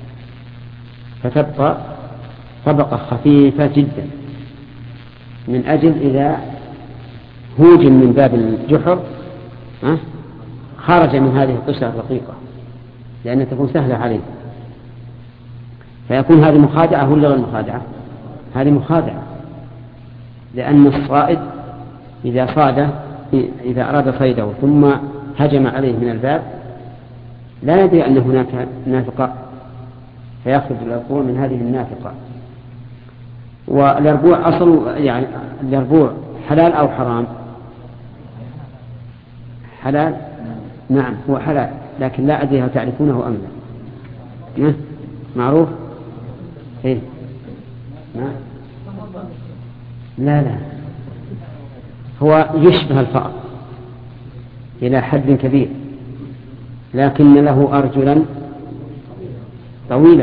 فتبقى طبقة خفيفة جدا، من أجل إذا هوجم من باب الجحر خرج من هذه القشرة الرقيقة، لأنها تكون سهلة عليه. فيكون هذه مخادعة ولا غير مخادعة؟ هذه مخادعة، لأن الصائد إذا أراد صيده ثم هجم عليه من الباب لا يدري أن هناك نافقة، فيخرج اليربوع من هذه النافقة. واليربوع أصل يعني اليربوع حلال أو حرام؟ حلال، نعم هو حلال، لكن لا أدري هل تعرفونه أم لا. معروف؟ إيه؟ لا هو يشبه الفأر إلى حد كبير، لكن له أرجلا طويلة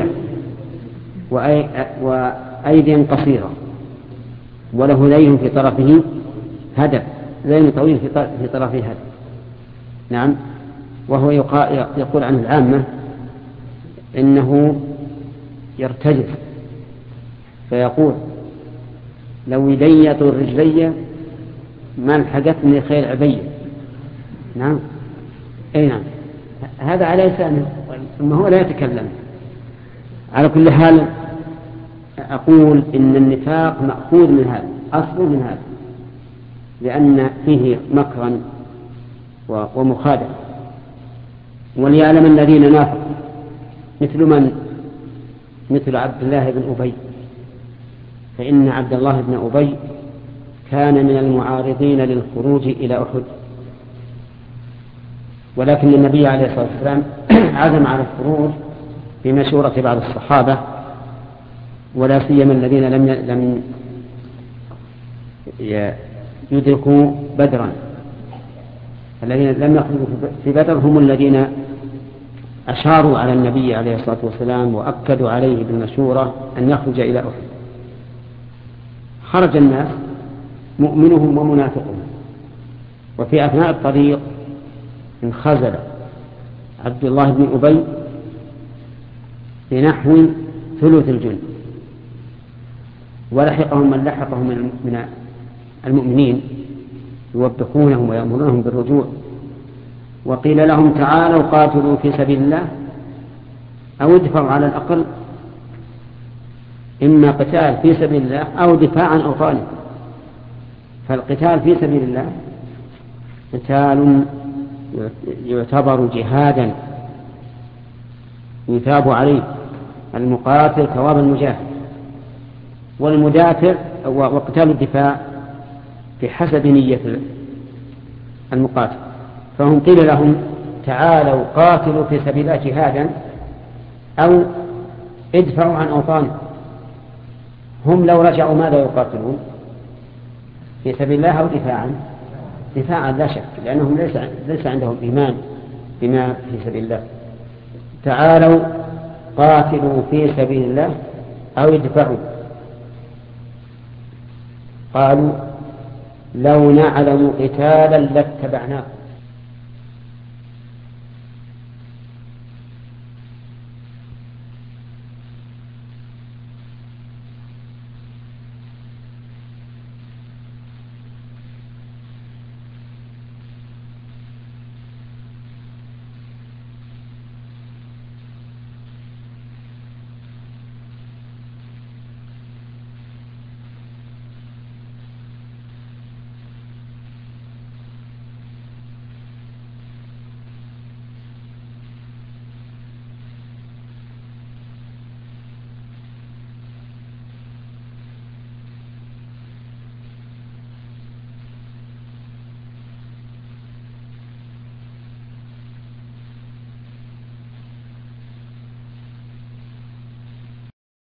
وأيدي قصيرة، وله لين في طرفه هدف، لين طويل في طرفه هدف. نعم. وهو يقول عن العامة إنه يرتجف فيقول لو يدي طول رجلي ما الحقتني خيل عبية. نعم أي نعم، هذا على لسانه ثم هو لا يتكلم. على كل حال أقول إن النفاق مأخوذ من هذا، أصل من هذا، لأن فيه مكرا ومخادعة. وليعلم الذين نافقوا مثل عبد الله بن أبي، فإن عبد الله بن أبي كان من المعارضين للخروج إلى أحد، ولكن النبي عليه الصلاة والسلام عزم على الخروج بمشورة بعض الصحابة، ولا سيما الذين لم يدركوا بدرا. الذين لم يخرجوا في بدر هم الذين أشاروا على النبي عليه الصلاة والسلام وأكدوا عليه بالمشورة أن يخرج إلى أحد. خرج الناس مؤمنهم ومنافقهم، وفي أثناء الطريق انخزل عبد الله بن أبي بنحو ثلث الجند، ولحقهم من لحقهم من المؤمنين يوبخونهم ويأمرونهم بالرجوع، وقيل لهم تعالوا قاتلوا في سبيل الله أو ادفعوا، على الأقل إما قتال في سبيل الله أو دفاع عن أوطانه. فالقتال في سبيل الله قتال يعتبر جهادا يثاب عليه المقاتل ثواب المجاهد، والمدافع وقتال الدفاع بحسب نية المقاتل. فهم قيل لهم تعالوا قاتلوا في سبيل الله جهادا أو ادفعوا عن أوطانهم. هم لو رجعوا ماذا يقاتلون؟ في سبيل الله أو دفاعا لا شك، لأنهم ليس عندهم إيمان بما في سبيل الله. تعالوا قاتلوا في سبيل الله أو ادفعوا. قالوا لو نعلم قتالا لاتبعناكم،